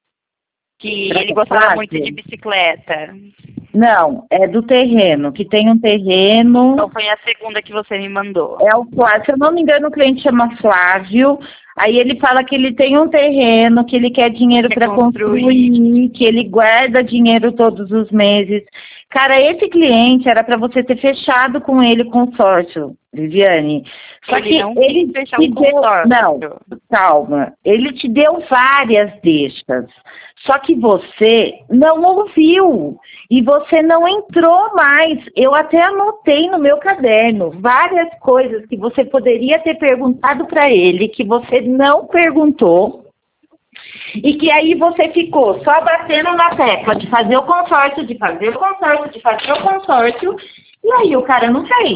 [SPEAKER 6] Que ele gostava muito de bicicleta.
[SPEAKER 2] Não, é do terreno, que tem um terreno...
[SPEAKER 6] Então foi a segunda que você me mandou.
[SPEAKER 2] É o Flávio, se eu não me engano, o cliente chama Flávio, aí ele fala que ele tem um terreno, que ele quer dinheiro para construir, que ele guarda dinheiro todos os meses. Cara, esse cliente era para você ter fechado com ele consórcio, Viviane. Só que ele te deu... Não, calma. Ele te deu várias deixas. Só que você não ouviu. E você não entrou mais. Eu até anotei no meu caderno várias coisas que você poderia ter perguntado para ele, que você não perguntou. E que aí você ficou só batendo na tecla de fazer o consórcio, de fazer o consórcio, de fazer o consórcio, e aí o cara não fez.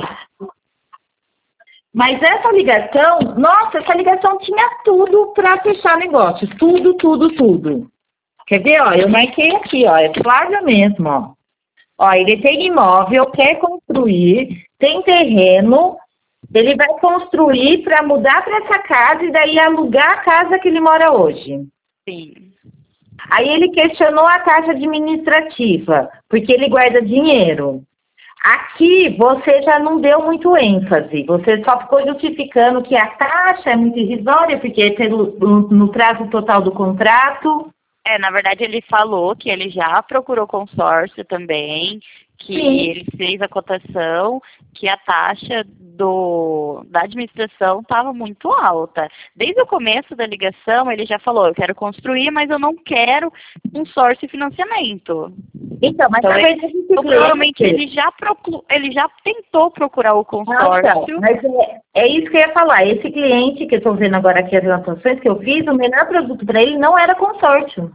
[SPEAKER 2] Mas essa ligação, nossa, essa ligação tinha tudo para fechar negócios, tudo. Quer ver, ó, eu marquei aqui, ó, é Flávia mesmo, ó. Ó, ele tem imóvel, quer construir, tem terreno, ele vai construir para mudar para essa casa e daí alugar a casa que ele mora hoje.
[SPEAKER 6] Sim.
[SPEAKER 2] Aí ele questionou a taxa administrativa, porque ele guarda dinheiro. Aqui você já não deu muito ênfase, você só ficou justificando que a taxa é muito irrisória, porque é no prazo total do contrato.
[SPEAKER 6] Na verdade ele falou que ele já procurou consórcio também, que
[SPEAKER 2] Sim.
[SPEAKER 6] ele fez a cotação, que a taxa da administração estava muito alta. Desde o começo da ligação ele já falou, eu quero construir, mas eu não quero consórcio e financiamento.
[SPEAKER 2] Então, mas
[SPEAKER 6] provavelmente ele já tentou procurar o consórcio.
[SPEAKER 2] Mas é isso que eu ia falar. Esse cliente que eu estou vendo agora aqui as anotações que eu fiz, o melhor produto para ele não era consórcio.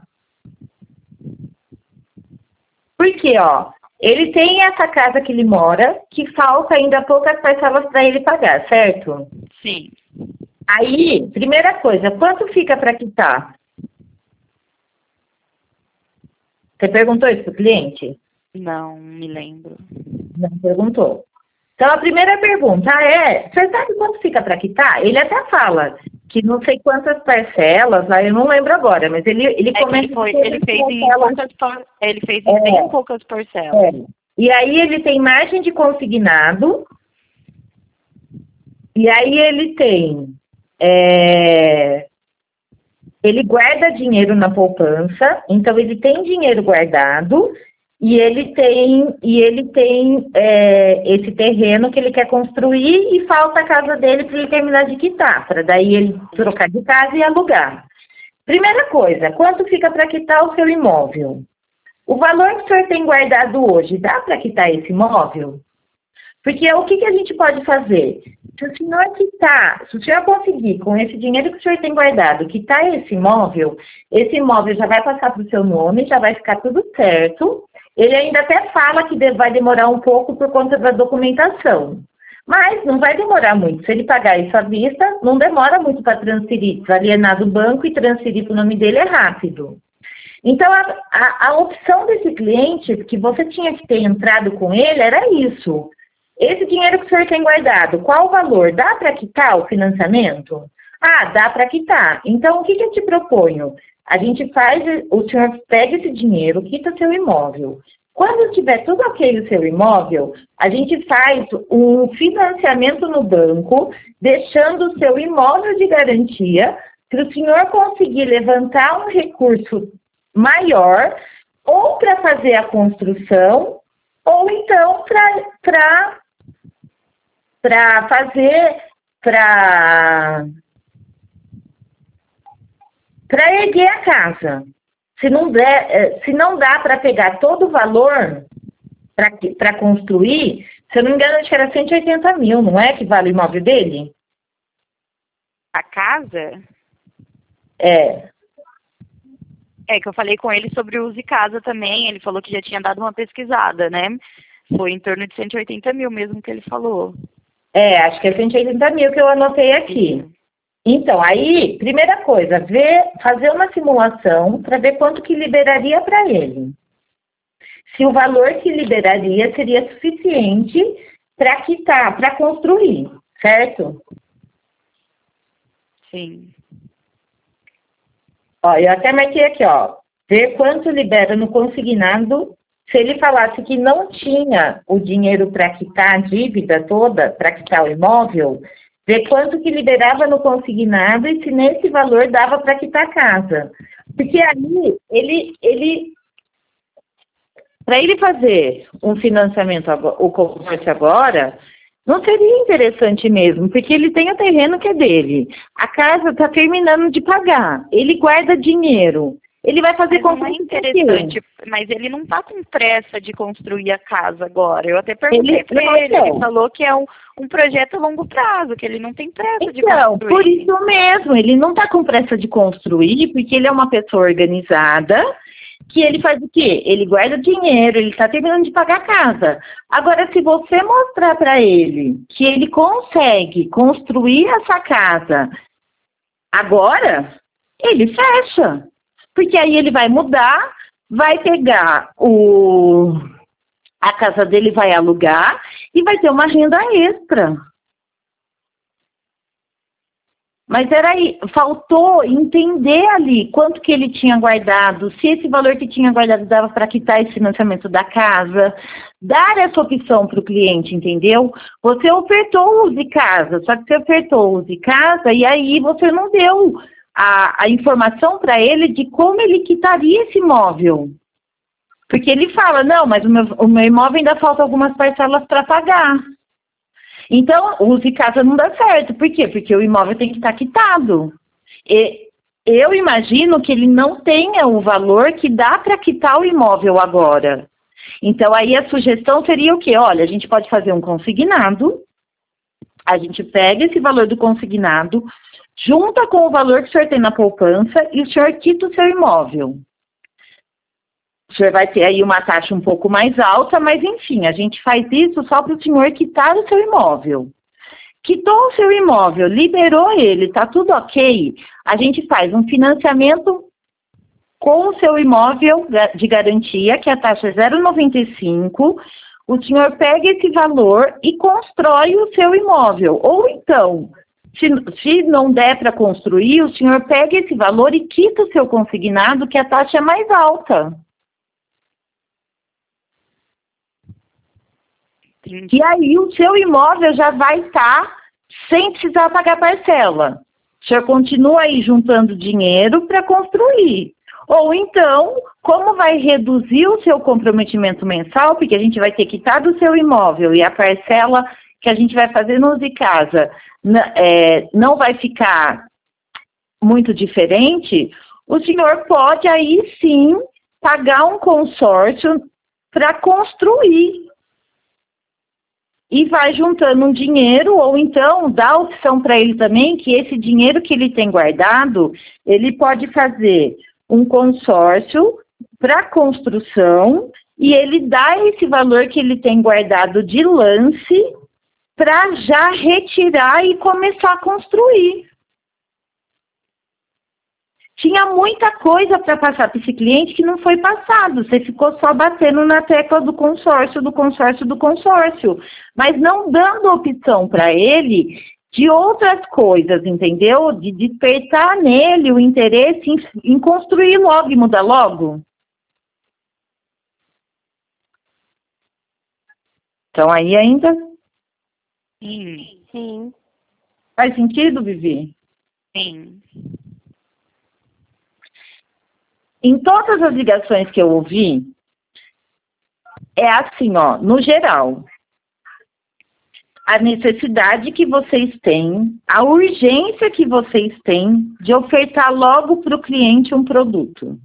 [SPEAKER 2] Por quê, ó? Ele tem essa casa que ele mora, que falta ainda poucas parcelas para ele pagar, certo?
[SPEAKER 6] Sim.
[SPEAKER 2] Aí, primeira coisa, quanto fica para quitar? Você perguntou isso pro cliente?
[SPEAKER 6] Não me lembro.
[SPEAKER 2] Não perguntou. Então, a primeira pergunta você sabe quanto fica para quitar? Ele até fala que não sei quantas parcelas, eu não lembro agora, mas ele comenta
[SPEAKER 6] ele fez em bem poucas parcelas.
[SPEAKER 2] E aí ele tem margem de consignado, e aí ele tem... ele guarda dinheiro na poupança, então ele tem dinheiro guardado, e ele tem esse terreno que ele quer construir e falta a casa dele para ele terminar de quitar, para daí ele trocar de casa e alugar. Primeira coisa, quanto fica para quitar o seu imóvel? O valor que o senhor tem guardado hoje, dá para quitar esse imóvel? Porque o que a gente pode fazer? Se o senhor conseguir, com esse dinheiro que o senhor tem guardado, quitar esse imóvel já vai passar para o seu nome, já vai ficar tudo certo. Ele ainda até fala que vai demorar um pouco por conta da documentação. Mas não vai demorar muito. Se ele pagar isso à vista, não demora muito para transferir, para alienar do banco e transferir para o nome dele é rápido. Então, a opção desse cliente, que você tinha que ter entrado com ele, era isso. Esse dinheiro que o senhor tem guardado, qual o valor? Dá para quitar o financiamento? Dá para quitar. Então, o que eu te proponho? O senhor pega esse dinheiro, quita seu imóvel. Quando tiver tudo ok o seu imóvel, a gente faz um financiamento no banco, deixando o seu imóvel de garantia, para o senhor conseguir levantar um recurso maior, ou para fazer a construção, ou então para erguer a casa. Se não dá para pegar todo o valor para construir, se eu não me engano, acho que era 180 mil, não é que vale o imóvel dele?
[SPEAKER 6] A casa?
[SPEAKER 2] É
[SPEAKER 6] que eu falei com ele sobre o uso de casa também, ele falou que já tinha dado uma pesquisada, né? Foi em torno de 180 mil mesmo que ele falou.
[SPEAKER 2] Acho que é 180 mil que eu anotei aqui. Sim. Então, aí, primeira coisa, fazer uma simulação para ver quanto que liberaria para ele. Se o valor que liberaria seria suficiente para quitar, para construir, certo?
[SPEAKER 6] Sim.
[SPEAKER 2] Eu até marquei aqui, ver quanto libera no consignado. Se ele falasse que não tinha o dinheiro para quitar a dívida toda, para quitar o imóvel, ver quanto que liberava no consignado e se nesse valor dava para quitar a casa. Porque aí, para ele fazer um financiamento, o consórcio agora, não seria interessante mesmo, porque ele tem o terreno que é dele. A casa está terminando de pagar, ele guarda dinheiro. Ele vai fazer
[SPEAKER 6] não é interessante, mas ele não está com pressa de construir a casa agora. Eu até perguntei para ele, ele falou que é um projeto a longo prazo, que ele não tem pressa de construir.
[SPEAKER 2] Então, por isso mesmo, ele não está com pressa de construir, porque ele é uma pessoa organizada, que ele faz o quê? Ele guarda dinheiro, ele está terminando de pagar a casa. Agora, se você mostrar para ele que ele consegue construir essa casa agora, ele fecha. Porque aí ele vai mudar, vai pegar A casa dele vai alugar e vai ter uma renda extra. Mas faltou entender ali quanto que ele tinha guardado, se esse valor que tinha guardado dava para quitar esse financiamento da casa, dar essa opção para o cliente, entendeu? Você ofertou Use Casa, só que você ofertou Use Casa e aí você não deu a informação para ele de como ele quitaria esse imóvel. Porque ele fala, não, mas o meu imóvel ainda falta algumas parcelas para pagar. Então, o Use Casa não dá certo. Por quê? Porque o imóvel tem que estar quitado. E eu imagino que ele não tenha o valor que dá para quitar o imóvel agora. Então, aí a sugestão seria o quê? Olha, a gente pode fazer um consignado, a gente pega esse valor do consignado, junta com o valor que o senhor tem na poupança e o senhor quita o seu imóvel. O senhor vai ter aí uma taxa um pouco mais alta, mas enfim, a gente faz isso só para o senhor quitar o seu imóvel. Quitou o seu imóvel, liberou ele, está tudo ok, a gente faz um financiamento com o seu imóvel de garantia, que a taxa é 0,95, o senhor pega esse valor e constrói o seu imóvel. Ou então, se não der para construir, o senhor pega esse valor e quita o seu consignado, que a taxa é mais alta. E aí o seu imóvel já vai estar sem precisar pagar parcela. O senhor continua aí juntando dinheiro para construir. Ou então, como vai reduzir o seu comprometimento mensal, porque a gente vai ter que quitar do seu imóvel e a parcela que a gente vai fazer no Use Casa não vai ficar muito diferente, o senhor pode aí sim pagar um consórcio para construir. E vai juntando um dinheiro, ou então dá a opção para ele também que esse dinheiro que ele tem guardado, ele pode fazer um consórcio para construção e ele dá esse valor que ele tem guardado de lance para já retirar e começar a construir. Tinha muita coisa para passar para esse cliente que não foi passado. Você ficou só batendo na tecla do consórcio, do consórcio, do consórcio. Mas não dando opção para ele de outras coisas, entendeu? De despertar nele o interesse em construir logo e mudar logo. Então aí ainda?
[SPEAKER 6] Sim.
[SPEAKER 2] Faz sentido, Vivi?
[SPEAKER 6] Sim.
[SPEAKER 2] Em todas as ligações que eu ouvi, é assim, ó, no geral. A necessidade que vocês têm, a urgência que vocês têm de ofertar logo para o cliente um produto.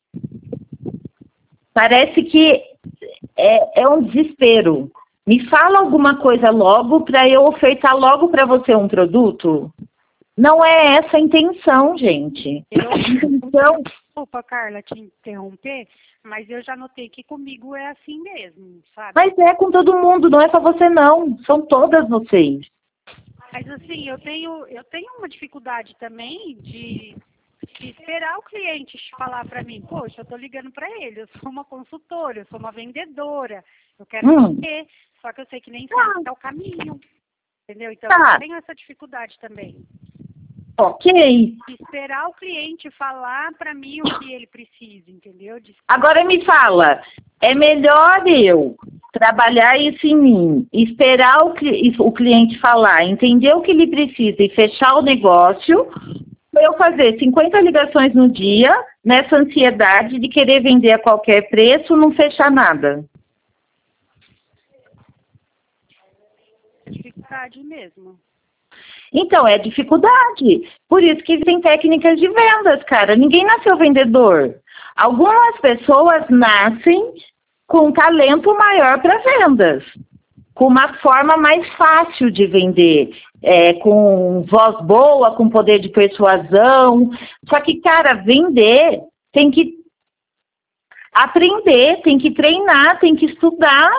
[SPEAKER 2] Parece que é um desespero. Me fala alguma coisa logo para eu ofertar logo para você um produto. Não é essa a intenção, gente. Então,
[SPEAKER 3] desculpa, Carla, te interromper, mas eu já notei que comigo é assim mesmo, sabe?
[SPEAKER 2] Mas é com todo mundo, não é só você não. São todas vocês.
[SPEAKER 3] Mas assim, eu tenho uma dificuldade também de esperar o cliente falar para mim, poxa, eu estou ligando para ele, eu sou uma consultora, eu sou uma vendedora, eu quero vender, só que eu sei que nem sempre é o caminho, entendeu? Então eu tenho essa dificuldade também.
[SPEAKER 2] Ok.
[SPEAKER 3] Esperar o cliente falar para mim o que ele precisa, entendeu?
[SPEAKER 2] Agora me fala, é melhor eu trabalhar isso em mim, esperar o cliente falar, entender o que ele precisa e fechar o negócio, ou eu fazer 50 ligações no dia, nessa ansiedade de querer vender a qualquer preço, não fechar nada?
[SPEAKER 3] É dificuldade mesmo.
[SPEAKER 2] Então, é dificuldade. Por isso que tem técnicas de vendas, cara. Ninguém nasceu vendedor. Algumas pessoas nascem com um talento maior para vendas, com uma forma mais fácil de vender, com voz boa, com poder de persuasão. Só que, cara, vender tem que aprender, tem que treinar, tem que estudar.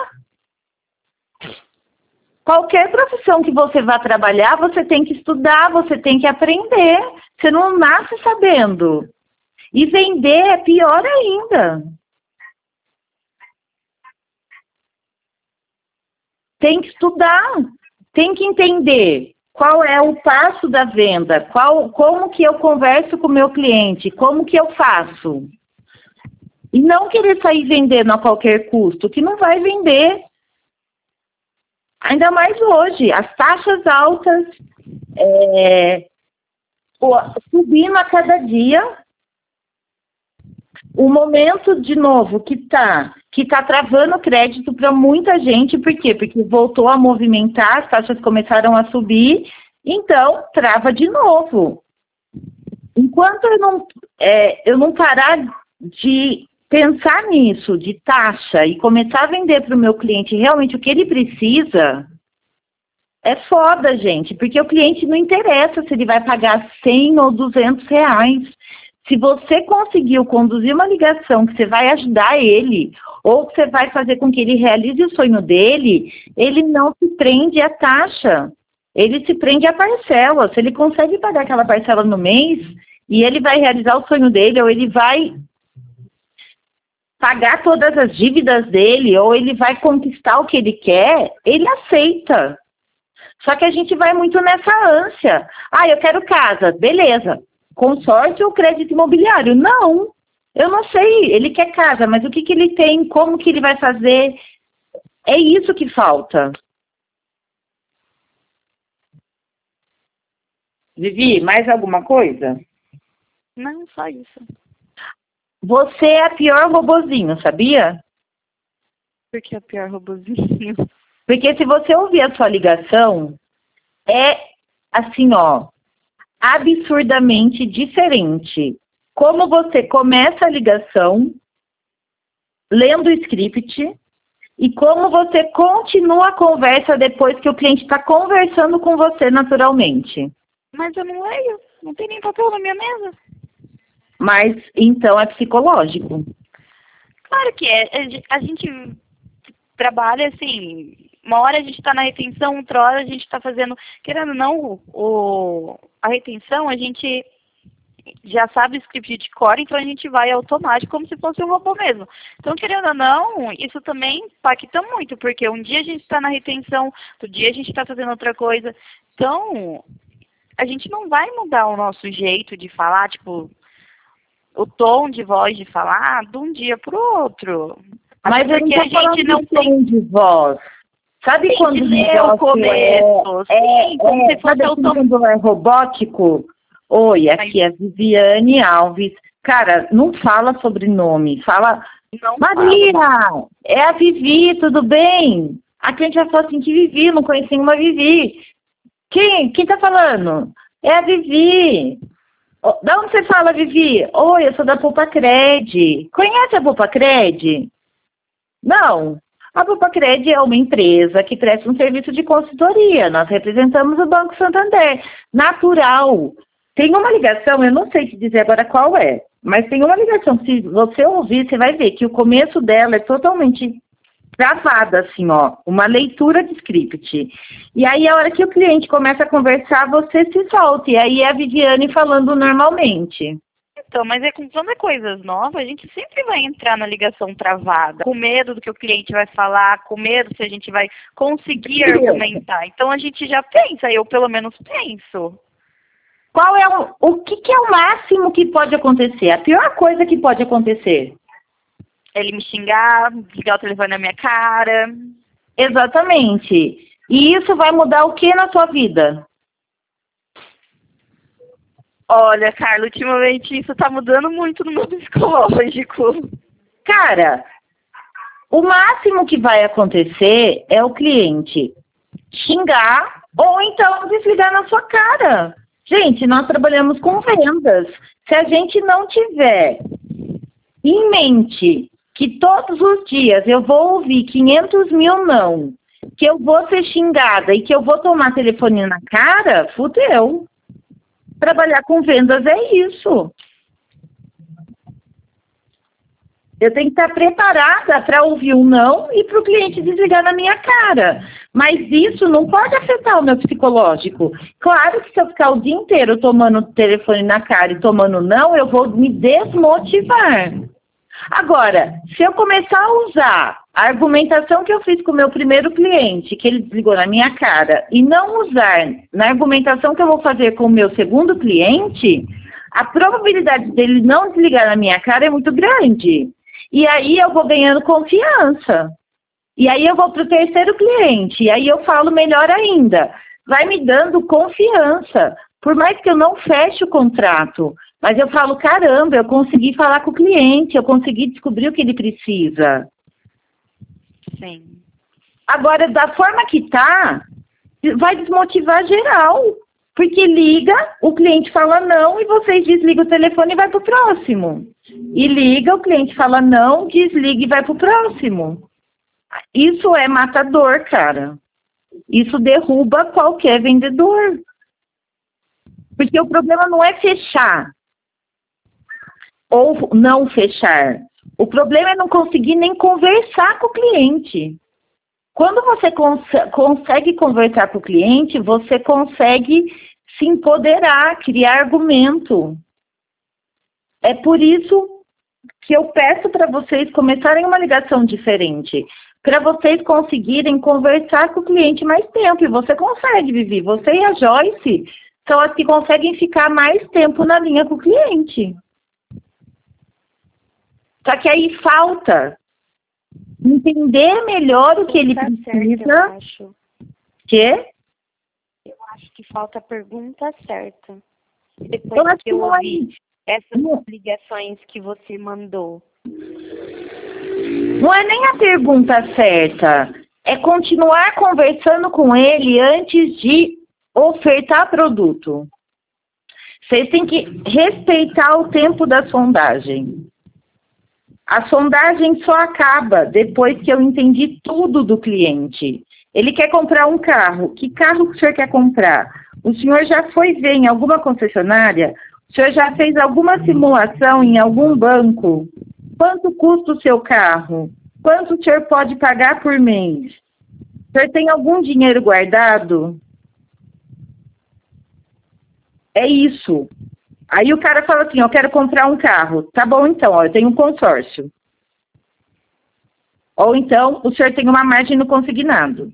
[SPEAKER 2] Qualquer profissão que você vá trabalhar, você tem que estudar, você tem que aprender. Você não nasce sabendo. E vender é pior ainda. tem que estudar, tem que entender qual é o passo da venda, como que eu converso com o meu cliente, como que eu faço. E não querer sair vendendo a qualquer custo, que não vai vender. Ainda mais hoje, as taxas altas, subindo a cada dia. O momento, de novo, que tá travando crédito para muita gente. Por quê? Porque voltou a movimentar, as taxas começaram a subir, então trava de novo. Enquanto eu não parar de pensar nisso, de taxa, e começar a vender para o meu cliente realmente o que ele precisa, é foda, gente, porque o cliente não interessa se ele vai pagar 100 ou 200 reais. Se você conseguiu conduzir uma ligação que você vai ajudar ele, ou que você vai fazer com que ele realize o sonho dele, ele não se prende à taxa, ele se prende à parcela. Se ele consegue pagar aquela parcela no mês, e ele vai realizar o sonho dele, ou ele vai pagar todas as dívidas dele, ou ele vai conquistar o que ele quer, ele aceita. Só que a gente vai muito nessa ânsia. Eu quero casa, beleza. Consórcio ou crédito imobiliário? Não, eu não sei, ele quer casa, mas o que ele tem, como que ele vai fazer? É isso que falta. Vivi, mais alguma coisa?
[SPEAKER 6] Não, só isso.
[SPEAKER 2] Você é a pior robozinho, sabia?
[SPEAKER 6] Por que a pior robozinho?
[SPEAKER 2] Porque se você ouvir a sua ligação, é assim, absurdamente diferente. Como você começa a ligação, lendo o script, e como você continua a conversa depois que o cliente está conversando com você naturalmente.
[SPEAKER 6] Mas eu não leio, não tem nem papel na minha mesa.
[SPEAKER 2] Mas, então, é psicológico.
[SPEAKER 6] Claro que é. A gente trabalha assim, uma hora a gente está na retenção, outra hora a gente está fazendo, querendo ou não, a retenção a gente já sabe o script de cor, então a gente vai automático como se fosse um robô mesmo. Então, querendo ou não, isso também impacta muito, porque um dia a gente está na retenção, outro dia a gente está fazendo outra coisa. Então, a gente não vai mudar o nosso jeito de falar, tipo, o tom de voz de falar de um dia para o outro.
[SPEAKER 2] Mas eu não tô falando de tom de voz. Sabe
[SPEAKER 6] tem
[SPEAKER 2] quando
[SPEAKER 6] o começo? Sim, como se fosse
[SPEAKER 2] quando é robótico? Oi, aqui é Viviane Alves. Cara, não fala sobrenome, fala...
[SPEAKER 6] Não
[SPEAKER 2] Maria, fala. É a Vivi, tudo bem? A cliente já falou assim que Vivi, não conheci nenhuma Vivi. Quem tá falando? É a Vivi. Da onde você fala, Vivi? Oi, eu sou da Poupa-Cred. Conhece a Poupa-Cred? Não. A Poupa-Cred é uma empresa que presta um serviço de consultoria. Nós representamos o Banco Santander. Natural. Tem uma ligação, eu não sei te dizer agora qual é, mas tem uma ligação, se você ouvir, você vai ver que o começo dela é totalmente travada, assim, uma leitura de script. E aí, a hora que o cliente começa a conversar, você se solta. E aí é a Viviane falando normalmente.
[SPEAKER 6] Então, mas quando é coisas novas, a gente sempre vai entrar na ligação travada, com medo do que o cliente vai falar, com medo se a gente vai conseguir argumentar. Então, a gente já pensa, eu pelo menos penso.
[SPEAKER 2] Qual é o que é o máximo que pode acontecer? A pior coisa que pode acontecer?
[SPEAKER 6] Ele me xingar, ligar o telefone na minha cara.
[SPEAKER 2] Exatamente. E isso vai mudar o que na sua vida?
[SPEAKER 6] Olha, Carla, ultimamente isso tá mudando muito no meu psicológico.
[SPEAKER 2] Cara, o máximo que vai acontecer é o cliente xingar ou então desligar na sua cara. Gente, nós trabalhamos com vendas. Se a gente não tiver em mente que todos os dias eu vou ouvir 500 mil não, que eu vou ser xingada e que eu vou tomar telefone na cara, fudeu. Trabalhar com vendas é isso. Eu tenho que estar preparada para ouvir um não e para o cliente desligar na minha cara. Mas isso não pode afetar o meu psicológico. Claro que se eu ficar o dia inteiro tomando o telefone na cara e tomando não, eu vou me desmotivar. Agora, se eu começar a usar A argumentação que eu fiz com o meu primeiro cliente, que ele desligou na minha cara, e não usar na argumentação que eu vou fazer com o meu segundo cliente, a probabilidade dele não desligar na minha cara é muito grande. E aí eu vou ganhando confiança. E aí eu vou para o terceiro cliente, e aí eu falo melhor ainda. Vai me dando confiança. Por mais que eu não feche o contrato, mas eu falo, caramba, eu consegui falar com o cliente, eu consegui descobrir o que ele precisa.
[SPEAKER 6] Sim.
[SPEAKER 2] Agora, da forma que tá, vai desmotivar geral. Porque liga, o cliente fala não e vocês desligam o telefone e vai pro próximo. E liga, o cliente fala não, desliga e vai pro próximo. Isso é matador, cara. Isso derruba qualquer vendedor. Porque o problema não é fechar ou não fechar. O problema é não conseguir nem conversar com o cliente. Quando você consegue conversar com o cliente, você consegue se empoderar, criar argumento. É por isso que eu peço para vocês começarem uma ligação diferente, para vocês conseguirem conversar com o cliente mais tempo. E você consegue, Vivi. Você e a Joyce são as que conseguem ficar mais tempo na linha com o cliente. Só que aí falta entender melhor o que ele precisa.
[SPEAKER 6] Certo, eu acho.
[SPEAKER 2] Quê?
[SPEAKER 6] Eu acho que falta a pergunta certa.
[SPEAKER 2] Eu
[SPEAKER 6] Depois
[SPEAKER 2] acho
[SPEAKER 6] que eu
[SPEAKER 2] que não é
[SPEAKER 6] ouvi essas ligações que você mandou.
[SPEAKER 2] Não é nem a pergunta certa. É continuar conversando com ele antes de ofertar produto. Vocês têm que respeitar o tempo da sondagem. A sondagem só acaba depois que eu entendi tudo do cliente. Ele quer comprar um carro. Que carro que o senhor quer comprar? O senhor já foi ver em alguma concessionária? O senhor já fez alguma simulação em algum banco? Quanto custa o seu carro? Quanto o senhor pode pagar por mês? O senhor tem algum dinheiro guardado? É isso. Aí o cara fala assim, eu quero comprar um carro. Tá bom, então, ó, eu tenho um consórcio. Ou então, o senhor tem uma margem no consignado.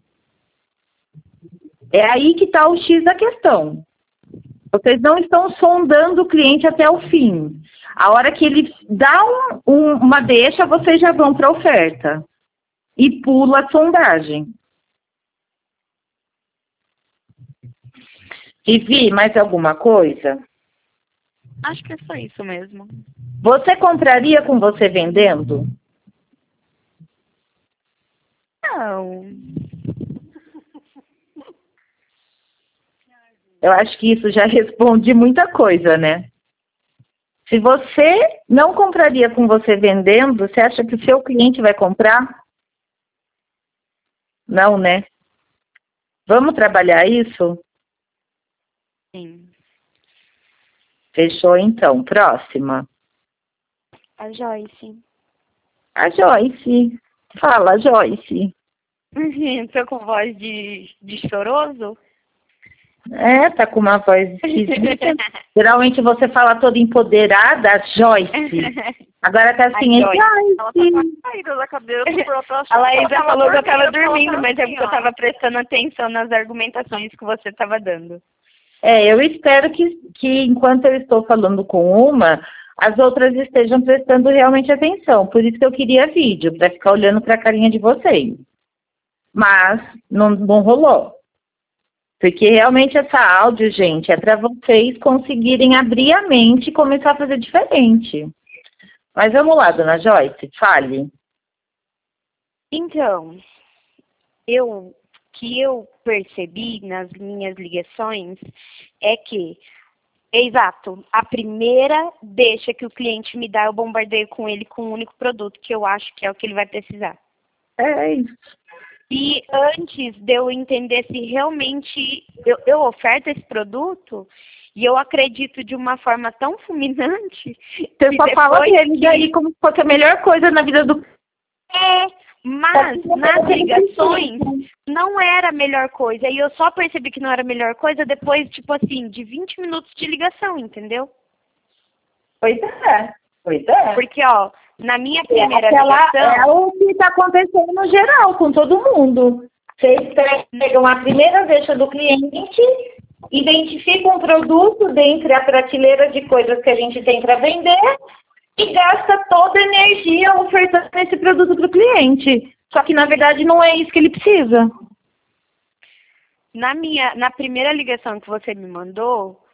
[SPEAKER 2] É aí que está o X da questão. Vocês não estão sondando o cliente até o fim. A hora que ele dá uma deixa, vocês já vão para a oferta. E pula a sondagem. Vivi, mais alguma coisa?
[SPEAKER 6] Acho que é só isso mesmo.
[SPEAKER 2] Você compraria com você vendendo?
[SPEAKER 6] Não.
[SPEAKER 2] Eu acho que isso já responde muita coisa, né? Se você não compraria com você vendendo, você acha que o seu cliente vai comprar? Não, né? Vamos trabalhar isso?
[SPEAKER 6] Sim.
[SPEAKER 2] Fechou, então. Próxima.
[SPEAKER 6] A Joyce.
[SPEAKER 2] A Joyce. Fala, Joyce.
[SPEAKER 6] Tô com voz de choroso?
[SPEAKER 2] É, tá com uma voz esquisita. Geralmente você fala toda empoderada, Joyce. Agora tá assim,
[SPEAKER 6] Joyce.
[SPEAKER 4] Ela tá com a caída da cabeça,
[SPEAKER 6] A Laísa falou que eu tava
[SPEAKER 4] dormindo,
[SPEAKER 6] dormindo, mas é
[SPEAKER 4] assim,
[SPEAKER 6] porque eu tava prestando atenção nas argumentações que você tava dando.
[SPEAKER 2] Eu espero que enquanto eu estou falando com uma, as outras estejam prestando realmente atenção. Por isso que eu queria vídeo, para ficar olhando para a carinha de vocês. Mas não rolou. Porque realmente essa áudio, gente, é para vocês conseguirem abrir a mente e começar a fazer diferente. Mas vamos lá, dona Joyce, fale.
[SPEAKER 6] Então, que eu percebi nas minhas ligações é que, exato, a primeira deixa que o cliente me dá, eu bombardeio com ele com um único produto, que eu acho que é o que ele vai precisar.
[SPEAKER 2] É isso.
[SPEAKER 6] E antes de eu entender se realmente eu oferto esse produto, e eu acredito de uma forma tão fulminante...
[SPEAKER 2] Você só fala deles aí como se fosse a melhor coisa na vida do...
[SPEAKER 6] Mas nas ligações não era a melhor coisa. E eu só percebi que não era a melhor coisa depois, tipo assim, de 20 minutos de ligação, entendeu?
[SPEAKER 2] Pois é.
[SPEAKER 6] Porque, ó, Na minha primeira
[SPEAKER 2] ligação...
[SPEAKER 6] ligação...
[SPEAKER 2] É o que está acontecendo no geral, com todo mundo. Vocês pegam a primeira deixa do cliente, identificam um produto dentre a prateleira de coisas que a gente tem para vender e gasta toda a energia ofertando esse produto para o cliente. Só que, na verdade, não é isso que ele precisa.
[SPEAKER 6] Na primeira ligação que você me mandou,